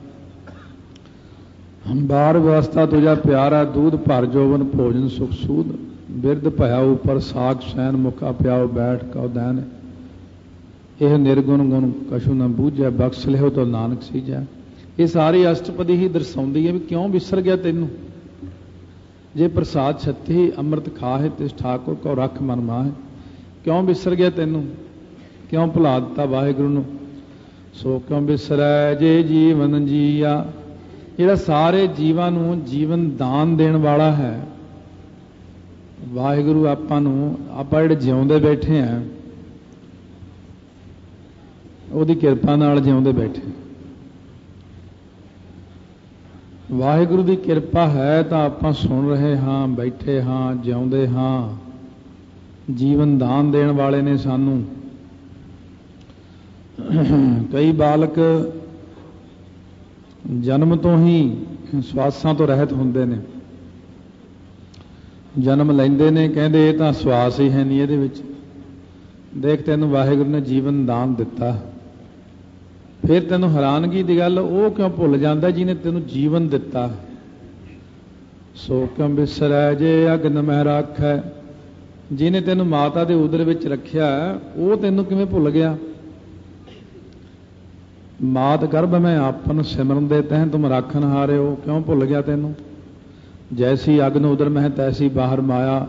ਬਾਰ ਵਿਵਸਥਾ ਤੁਝਾ ਪਿਆਰਾ, ਦੂਧ ਭਰ ਜੋਵਨ ਭੋਜਨ ਸੁਖ ਸੂਦ। ਬਿਰਧ ਭਇਆ ਉਪਰ ਸਾਖ ਸੈਨ, ਮੁਖਾ ਪਿਆਓ ਬੈਠ ਕਉ ਦੈਨ। ਇਹ ਨਿਰਗੁਣ ਗੁਣ ਕਛੂ ਨਾ ਬੂਝੈ, ਬਖਸ਼ ਲਿਓ ਤੋ ਨਾਨਕ ਸੀਜੈ। ਇਹ ਸਾਰੀ ਅਸ਼ਟਪਦੀ ਹੀ ਦਰਸਾਉਂਦੀ ਹੈ ਵੀ ਕਿਉਂ ਵਿਸਰ ਗਿਆ ਤੈਨੂੰ? ਜੇ ਪ੍ਰਸਾਦ ਛੱਤੀ ਅੰਮ੍ਰਿਤ ਖਾਹੇ, ਤਿਸ ਠਾਕੁਰ ਕੋ ਰੱਖ ਮਨ ਮਾਹੇ। ਕਿਉਂ ਵਿਸਰ ਗਿਆ ਤੈਨੂੰ? ਕਿਉਂ ਭੁਲਾ ਦਿੱਤਾ ਵਾਹਿਗੁਰੂ ਨੂੰ? ਸੋ ਕਿਉਂ ਵਿਸਰੈ ਜੇ ਜੀਵਨ ਜੀਆ। ਜਿਹੜਾ ਸਾਰੇ ਜੀਵਾਂ ਨੂੰ ਜੀਵਨ ਦਾਨ ਦੇਣ ਵਾਲਾ ਹੈ ਵਾਹਿਗੁਰੂ, ਆਪਾਂ ਨੂੰ, ਆਪਾਂ ਜਿਹੜੇ ਜਿਉਂਦੇ ਬੈਠੇ ਆ ਉਹਦੀ ਕਿਰਪਾ ਨਾਲ ਜਿਉਂਦੇ ਬੈਠੇ। ਵਾਹਿਗੁਰੂ ਦੀ ਕਿਰਪਾ ਹੈ ਤਾਂ ਆਪਾਂ ਸੁਣ ਰਹੇ ਹਾਂ, ਬੈਠੇ ਹਾਂ, ਜਿਉਂਦੇ ਹਾਂ। ਜੀਵਨ ਦਾਨ ਦੇਣ ਵਾਲੇ ਨੇ ਸਾਨੂੰ। ਕਈ ਬਾਲਕ ਜਨਮ ਤੋਂ ਹੀ ਸਵਾਸਾਂ ਤੋਂ ਰਹਿਤ ਹੁੰਦੇ ਨੇ, ਜਨਮ ਲੈਂਦੇ ਨੇ, ਕਹਿੰਦੇ ਇਹ ਤਾਂ ਸਵਾਸ ਹੀ ਹੈ ਨਹੀਂ ਇਹਦੇ ਵਿੱਚ। ਦੇਖ ਤੈਨੂੰ ਵਾਹਿਗੁਰੂ ਨੇ ਜੀਵਨ ਦਾਨ ਦਿੱਤਾ, ਫਿਰ ਤੈਨੂੰ ਹੈਰਾਨਗੀ ਦੀ ਗੱਲ ਉਹ ਕਿਉਂ ਭੁੱਲ ਜਾਂਦਾ ਜਿਹਨੇ ਤੈਨੂੰ ਜੀਵਨ ਦਿੱਤਾ? ਸੋ ਕਿਉਂ ਵਿਸਰੈ ਜੇ ਅਗਨ ਮਹਿ ਰਾਖੈ। ਜਿਹਨੇ ਤੈਨੂੰ ਮਾਤਾ ਦੇ ਉਦਰ ਵਿੱਚ ਰੱਖਿਆ ਉਹ ਤੈਨੂੰ ਕਿਵੇਂ ਭੁੱਲ ਗਿਆ? ਮਾਤ ਗਰਭ ਮੈਂ ਆਪਨ ਸਿਮਰਨ ਦੇ ਤਹਿ ਤੁਮ ਰਾਖਨ ਹਾਰਿਓ। ਕਿਉਂ ਭੁੱਲ ਗਿਆ ਤੈਨੂੰ? ਜੈਸੀ ਅਗਨ ਉਦਰ ਮਹਿ ਤੈਸੀ ਬਾਹਰ ਮਾਇਆ।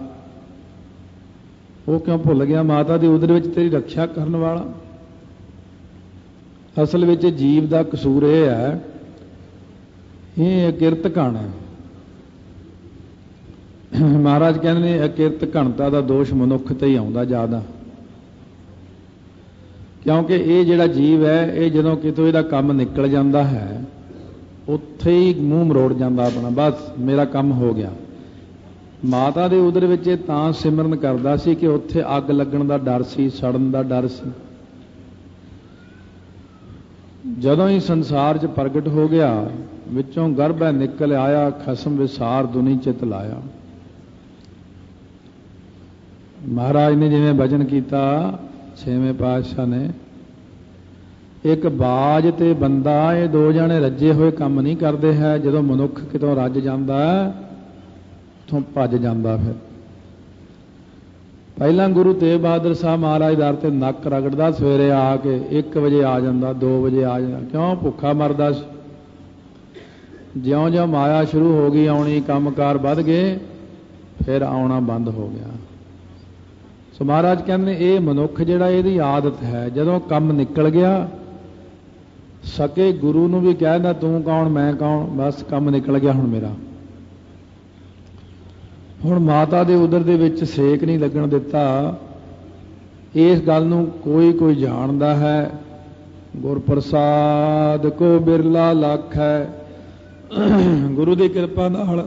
ਉਹ ਕਿਉਂ ਭੁੱਲ ਗਿਆ? ਮਾਤਾ ਦੇ ਉਦਰ ਵਿੱਚ ਤੇਰੀ ਰੱਖਿਆ ਕਰਨ ਵਾਲਾ। ਅਸਲ ਵਿੱਚ ਜੀਵ ਦਾ ਕਸੂਰ ਇਹ ਹੈ, ਇਹ ਅਕਿਰਤ ਘਣ ਹੈ। ਮਹਾਰਾਜ ਕਹਿੰਦੇ ਨੇ ਅਕਿਰਤ ਘਣਤਾ ਦਾ ਦੋਸ਼ ਮਨੁੱਖ ਤੇ ਹੀ ਆਉਂਦਾ ਜ਼ਿਆਦਾ, ਕਿਉਂਕਿ ਇਹ ਜਿਹੜਾ ਜੀਵ ਹੈ ਇਹ ਜਦੋਂ ਕਿਤੋਂ ਇਹਦਾ ਕੰਮ ਨਿਕਲ ਜਾਂਦਾ ਹੈ ਉੱਥੇ ਹੀ ਮੂੰਹ ਮਰੋੜ ਜਾਂਦਾ ਆਪਣਾ, ਬਸ ਮੇਰਾ ਕੰਮ ਹੋ ਗਿਆ। ਮਾਤਾ ਦੇ ਉਦਰ ਵਿੱਚ ਇਹ ਤਾਂ ਸਿਮਰਨ ਕਰਦਾ ਸੀ ਕਿ ਉੱਥੇ ਅੱਗ ਲੱਗਣ ਦਾ ਡਰ ਸੀ, ਸੜਨ ਦਾ ਡਰ ਸੀ। ਜਦੋਂ ਹੀ ਸੰਸਾਰ 'ਚ ਪ੍ਰਗਟ ਹੋ ਗਿਆ, ਵਿੱਚੋਂ ਗਰਭੈ ਨਿਕਲ ਆਇਆ, ਖਸਮ ਵਿਸਾਰ ਦੁਨੀ ਚਿਤ ਲਾਇਆ। ਮਹਾਰਾਜ ਨੇ ਜਿਵੇਂ ਭਜਨ ਕੀਤਾ, ਛੇਵੇਂ ਪਾਤਸ਼ਾਹ ਨੇ, ਇੱਕ ਬਾਜ ਤੇ ਬੰਦਾ, ਇਹ ਦੋ ਜਣੇ ਰੱਜੇ ਹੋਏ ਕੰਮ ਨਹੀਂ ਕਰਦੇ ਹੈ। ਜਦੋਂ ਮਨੁੱਖ ਕਿਤੋਂ ਰੱਜ ਜਾਂਦਾ ਉੱਥੋਂ ਭੱਜ ਜਾਂਦਾ। ਫਿਰ ਪਹਿਲਾਂ ਗੁਰੂ ਤੇਗ ਬਹਾਦਰ ਸਾਹਿਬ ਮਹਾਰਾਜ ਦਰ ਤੇ ਨੱਕ ਰਗੜਦਾ, ਸਵੇਰੇ ਆ ਕੇ 1 ਵਜੇ ਆ ਜਾਂਦਾ, 2 ਵਜੇ ਆ ਜਾਂਦਾ। ਕਿਉਂ? ਭੁੱਖਾ ਮਰਦਾ ਸੀ। ਜਿਉਂ-ਜਿਉਂ ਮਾਇਆ ਸ਼ੁਰੂ ਹੋ ਗਈ ਆਉਣੀ, ਕੰਮਕਾਰ ਵੱਧ ਗਏ, ਫਿਰ ਆਉਣਾ ਬੰਦ ਹੋ ਗਿਆ। ਸੋ ਮਹਾਰਾਜ ਕਹਿੰਦੇ ਇਹ ਮਨੁੱਖ ਜਿਹੜਾ ਇਹਦੀ ਆਦਤ ਹੈ, ਜਦੋਂ ਕੰਮ ਨਿਕਲ ਗਿਆ ਸਕੇ ਗੁਰੂ ਨੂੰ ਵੀ ਕਹਿ ਦਿੰਦਾ ਤੂੰ ਕੌਣ ਮੈਂ ਕੌਣ, ਬਸ ਕੰਮ ਨਿਕਲ ਗਿਆ ਹੁਣ ਮੇਰਾ। ਹੁਣ ਮਾਤਾ ਦੇ ਉਦਰ ਦੇ ਵਿੱਚ ਸੇਕ ਨਹੀਂ ਲੱਗਣ ਦਿੱਤਾ। ਇਸ ਗੱਲ ਨੂੰ ਕੋਈ ਕੋਈ ਜਾਣਦਾ ਹੈ। ਗੁਰ ਪ੍ਰਸਾਦ ਕੋ ਬਿਰਲਾ ਲੱਖ ਹੈ। ਗੁਰੂ ਦੀ ਕਿਰਪਾ ਨਾਲ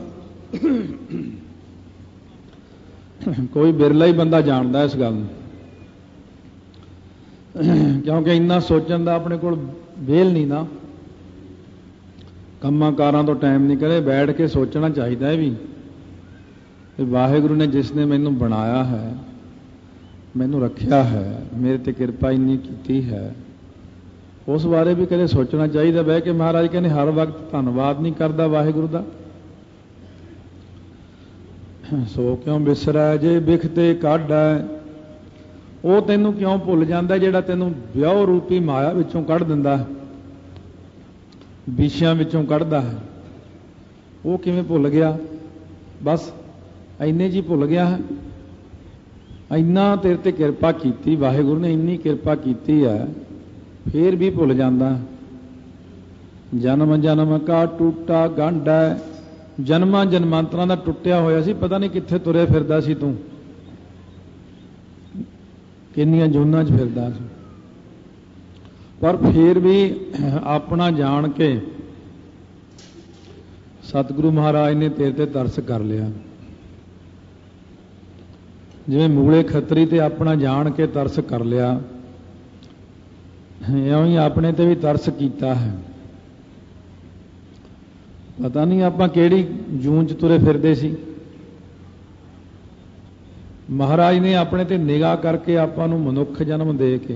ਕੋਈ ਬਿਰਲਾ ਹੀ ਬੰਦਾ ਜਾਣਦਾ ਇਸ ਗੱਲ ਨੂੰ, ਕਿਉਂਕਿ ਇੰਨਾ ਸੋਚਣ ਦਾ ਆਪਣੇ ਕੋਲ ਵੇਲ ਨਹੀਂ ਨਾ, ਕੰਮਾਂ ਕਾਰਾਂ ਤੋਂ ਟਾਈਮ ਨਹੀਂ ਕਰੇ। ਬੈਠ ਕੇ ਸੋਚਣਾ ਚਾਹੀਦਾ ਹੈ ਵੀ ਵਾਹਿਗੁਰੂ ਨੇ ਜਿਸ ਨੇ ਮੈਨੂੰ ਬਣਾਇਆ ਹੈ, ਮੈਨੂੰ ਰੱਖਿਆ ਹੈ, ਮੇਰੇ ਤੇ ਕਿਰਪਾ ਇੰਨੀ ਕੀਤੀ ਹੈ, ਉਸ ਬਾਰੇ ਵੀ ਕਦੇ ਸੋਚਣਾ ਚਾਹੀਦਾ ਬਹਿ ਕੇ। ਮਹਾਰਾਜ ਕਹਿੰਦੇ ਹਰ ਵਕਤ ਧੰਨਵਾਦ ਨਹੀਂ ਕਰਦਾ ਵਾਹਿਗੁਰੂ ਦਾ। ਸੋ ਕਿਉਂ ਬਿਸਰੈ ਜੇ ਬਿਖਤੇ ਕਾਢੈ, ਉਹ ਤੈਨੂੰ ਕਿਉਂ ਭੁੱਲ ਜਾਂਦਾ ਜਿਹੜਾ ਤੈਨੂੰ ਵਿਆਹ ਰੂਪੀ ਮਾਇਆ ਵਿੱਚੋਂ ਕੱਢ ਦਿੰਦਾ, ਵਿਸ਼ਿਆਂ ਵਿੱਚੋਂ ਕੱਢਦਾ ਹੈ। ਉਹ ਕਿਵੇਂ ਭੁੱਲ ਗਿਆ? ਬਸ ਇੰਨੇ ਜੀ ਭੁੱਲ ਗਿਆ ਹੈ। ਇੰਨਾ ਤੇਰੇ ਤੇ ਕਿਰਪਾ ਕੀਤੀ ਵਾਹਿਗੁਰੂ ਨੇ, ਇੰਨੀ ਕਿਰਪਾ ਕੀਤੀ ਹੈ, ਫੇਰ ਵੀ ਭੁੱਲ ਜਾਂਦਾ। ਜਨਮ ਜਨਮ ਕਾ ਟੂਟਾ ਗੰਢ ਹੈ, ਜਨਮਾਂ ਜਨਮਾਂਤਰਾਂ ਦਾ ਟੁੱਟਿਆ ਹੋਇਆ ਸੀ, ਪਤਾ ਨਹੀਂ ਕਿੱਥੇ ਤੁਰਿਆ ਫਿਰਦਾ ਸੀ ਤੂੰ, ਕਿੰਨੀਆਂ ਜੂਨਾਂ 'ਚ ਫਿਰਦਾ ਸੀ, ਪਰ ਫੇਰ ਵੀ ਆਪਣਾ ਜਾਣ ਕੇ ਸਤਿਗੁਰੂ ਮਹਾਰਾਜ ਨੇ ਤੇਰੇ ਤੇ ਤਰਸ ਕਰ ਲਿਆ। ਜਿਵੇਂ ਮੂਲੇ ਖੱਤਰੀ ਤੇ ਆਪਣਾ ਜਾਣ ਕੇ ਤਰਸ ਕਰ ਲਿਆ, ਇਉਂ ਹੀ ਆਪਣੇ ਤੇ ਵੀ ਤਰਸ ਕੀਤਾ ਹੈ। ਪਤਾ ਨਹੀਂ ਆਪਾਂ ਕਿਹੜੀ ਜੂਨ 'ਚ ਤੁਰੇ ਫਿਰਦੇ ਸੀ। ਮਹਾਰਾਜ ਨੇ ਆਪਣੇ ਤੇ ਨਿਗਾਹ ਕਰਕੇ ਆਪਾਂ ਨੂੰ ਮਨੁੱਖ ਜਨਮ ਦੇ ਕੇ,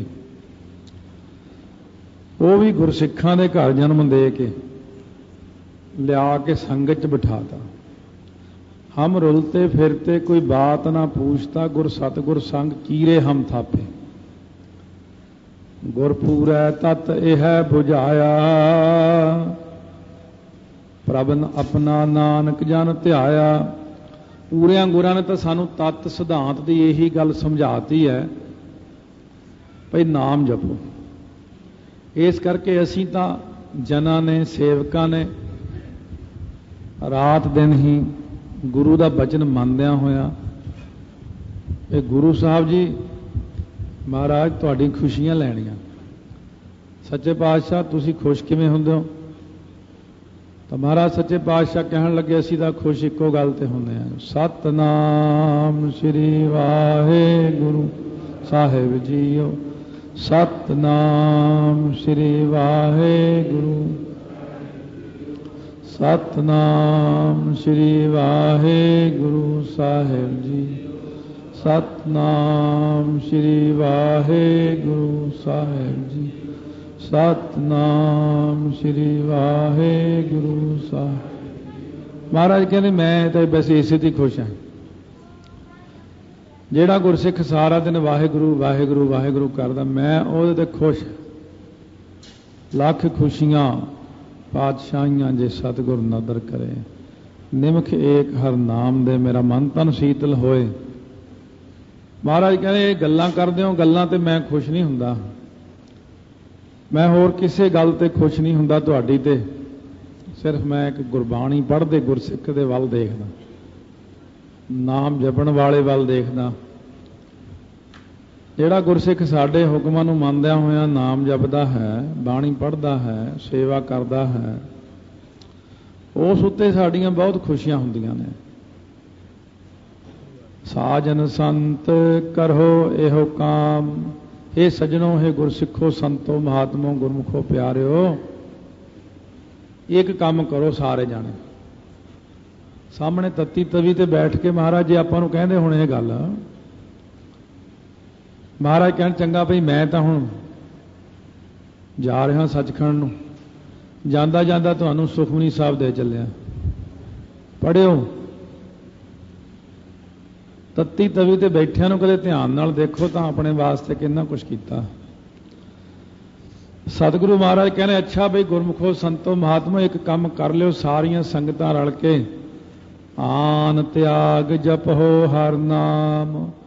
ਉਹ ਵੀ ਗੁਰਸਿੱਖਾਂ ਦੇ ਘਰ ਜਨਮ ਦੇ ਕੇ ਲਿਆ ਕੇ ਸੰਗਤ 'ਚ ਬਿਠਾਤਾ। ਹਮ ਰੁਲਤੇ ਫਿਰਤੇ ਕੋਈ ਬਾਤ ਨਾ ਪੁੱਛਤਾ, ਗੁਰ ਸਤਿਗੁਰ ਸੰਗ ਕੀਰੇ ਹਮ ਥਾਪੇ। ਗੁਰਪੂਰੈ ਤਤ ਇਹ ਬੁਝਾਇਆ, ਪ੍ਰਭ ਆਪਣਾ ਨਾਨਕ ਜਨ ਧਿਆਇਆ। ਪੂਰਿਆਂ ਗੁਰਾਂ ਨੇ ਤਾਂ ਸਾਨੂੰ ਤਤ ਸਿਧਾਂਤ ਦੀ ਇਹੀ ਗੱਲ ਸਮਝਾਤੀ ਹੈ ਭਈ ਨਾਮ ਜਪੋ। ਇਸ ਕਰਕੇ ਅਸੀਂ ਤਾਂ ਜਨਾਂ ਨੇ, ਸੇਵਕਾਂ ਨੇ ਰਾਤ ਦਿਨ ਹੀ ਗੁਰੂ ਦਾ ਬਚਨ ਮੰਨਦਿਆਂ ਹੋਇਆ ਇਹ ਗੁਰੂ ਸਾਹਿਬ ਜੀ ਮਹਾਰਾਜ ਤੁਹਾਡੀ ਖੁਸ਼ੀਆਂ ਲੈਣੀਆਂ। ਸੱਚੇ ਪਾਤਸ਼ਾਹ ਤੁਸੀਂ ਖੁਸ਼ ਕਿਵੇਂ ਹੁੰਦੇ ਹੋ? ਤਾਂ ਮਹਾਰਾਜ ਸੱਚੇ ਪਾਤਸ਼ਾਹ ਕਹਿਣ ਲੱਗੇ ਅਸੀਂ ਤਾਂ ਖੁਸ਼ ਇੱਕੋ ਗੱਲ ਤੇ ਹੁੰਦੇ ਹਾਂ, ਸਤਨਾਮ ਸ੍ਰੀ ਵਾਹਿਗੁਰੂ ਸਾਹਿਬ ਜੀਓ, ਸਤਨਾਮ ਸ੍ਰੀ ਵਾਹਿਗੁਰੂ, ਸਤਨਾਮ ਸ੍ਰੀ ਵਾਹਿਗੁਰੂ ਸਾਹਿਬ ਜੀ, ਸਤਨਾਮ ਸ੍ਰੀ ਵਾਹਿਗੁਰੂ ਸਾਹਿਬ ਜੀ, ਸਤਨਾਮ ਸ੍ਰੀ ਵਾਹਿਗੁਰੂ ਸਾਹਿਬ। ਮਹਾਰਾਜ ਕਹਿੰਦੇ ਮੈਂ ਤਾਂ ਵੈਸੇ ਇਸੇ ਤੇ ਖੁਸ਼ ਹਾਂ। ਜਿਹੜਾ ਗੁਰਸਿੱਖ ਸਾਰਾ ਦਿਨ ਵਾਹਿਗੁਰੂ ਵਾਹਿਗੁਰੂ ਵਾਹਿਗੁਰੂ ਕਰਦਾ, ਮੈਂ ਉਹਦੇ ਤੇ ਖੁਸ਼। ਲੱਖ ਖੁਸ਼ੀਆਂ ਪਾਤਸ਼ਾਹੀਆਂ ਜੇ ਸਤਿਗੁਰ ਨਦਰ ਕਰੇ, ਨਿਮਖ ਏਕ ਹਰ ਨਾਮ ਦੇ ਮੇਰਾ ਮਨ ਤਨ ਸੀਤਲ ਹੋਏ। ਮਹਾਰਾਜ ਕਹਿੰਦੇ ਇਹ ਗੱਲਾਂ ਕਰਦੇ ਹੋ, ਗੱਲਾਂ ਤੇ ਮੈਂ ਖੁਸ਼ ਨਹੀਂ ਹੁੰਦਾ, ਮੈਂ ਹੋਰ ਕਿਸੇ ਗੱਲ ਤੇ ਖੁਸ਼ ਨਹੀਂ ਹੁੰਦਾ ਤੁਹਾਡੀ ਤੇ, ਸਿਰਫ ਮੈਂ ਇੱਕ ਗੁਰਬਾਣੀ ਪੜ੍ਹਦੇ ਗੁਰਸਿੱਖ ਦੇ ਵੱਲ ਦੇਖਦਾ, ਨਾਮ ਜਪਣ ਵਾਲੇ ਵੱਲ ਦੇਖਦਾ। ਜਿਹੜਾ ਗੁਰਸਿੱਖ ਸਾਡੇ ਹੁਕਮਾਂ ਨੂੰ ਮੰਨਦਿਆਂ ਹੋਇਆਂ ਨਾਮ ਜਪਦਾ ਹੈ, ਬਾਣੀ ਪੜ੍ਹਦਾ ਹੈ, ਸੇਵਾ ਕਰਦਾ ਹੈ, ਉਸ ਉੱਤੇ ਸਾਡੀਆਂ ਬਹੁਤ ਖੁਸ਼ੀਆਂ ਹੁੰਦੀਆਂ ਨੇ। ਸਾਜਨ ਸੰਤ ਕਰੋ ਇਹੋ ਕਾਮ, ਇਹ ਸਜਣੋ ਹੈ ਗੁਰਸਿੱਖੋ ਸੰਤੋ ਮਹਾਤਮੋ ਗੁਰਮੁਖੋ ਪਿਆਰਿਓ, ਇੱਕ ਕੰਮ ਕਰੋ ਸਾਰੇ ਜਾਣੇ। ਸਾਹਮਣੇ ਤੱਤੀ ਤਵੀ ਤੇ ਬੈਠ ਕੇ ਮਹਾਰਾਜ ਜੀ ਆਪਾਂ ਨੂੰ ਕਹਿੰਦੇ ਹੁਣ ਇਹ ਗੱਲ, ਮਹਾਰਾਜ ਕਹਿਣ ਚੰਗਾ ਭਈ ਮੈਂ ਤਾਂ ਹੁਣ ਜਾ ਰਿਹਾ ਸੱਚਖੰਡ ਨੂੰ, ਜਾਂਦਾ ਜਾਂਦਾ ਤੁਹਾਨੂੰ ਸੁਖਮਨੀ ਸਾਹਿਬ ਦੇ ਚੱਲਿਆ, ਪੜ੍ਹਿਓ। ਤੱਤੀ ਤਵੀ ਤੇ ਬੈਠਿਆਂ ਨੂੰ ਕਦੇ ਧਿਆਨ ਨਾਲ ਦੇਖੋ ਤਾਂ ਆਪਣੇ ਵਾਸਤੇ ਕਿੰਨਾ ਕੁਛ ਕੀਤਾ। ਸਤਿਗੁਰੂ ਮਹਾਰਾਜ ਕਹਿੰਦੇ ਅੱਛਾ ਬਈ ਗੁਰਮੁਖੋ ਸੰਤੋ ਮਹਾਤਮਾ ਇੱਕ ਕੰਮ ਕਰ ਲਿਓ, ਸਾਰੀਆਂ ਸੰਗਤਾਂ ਰਲ ਕੇ ਆਨ ਤਿਆਗ ਜਪੋ ਹਰ ਨਾਮ,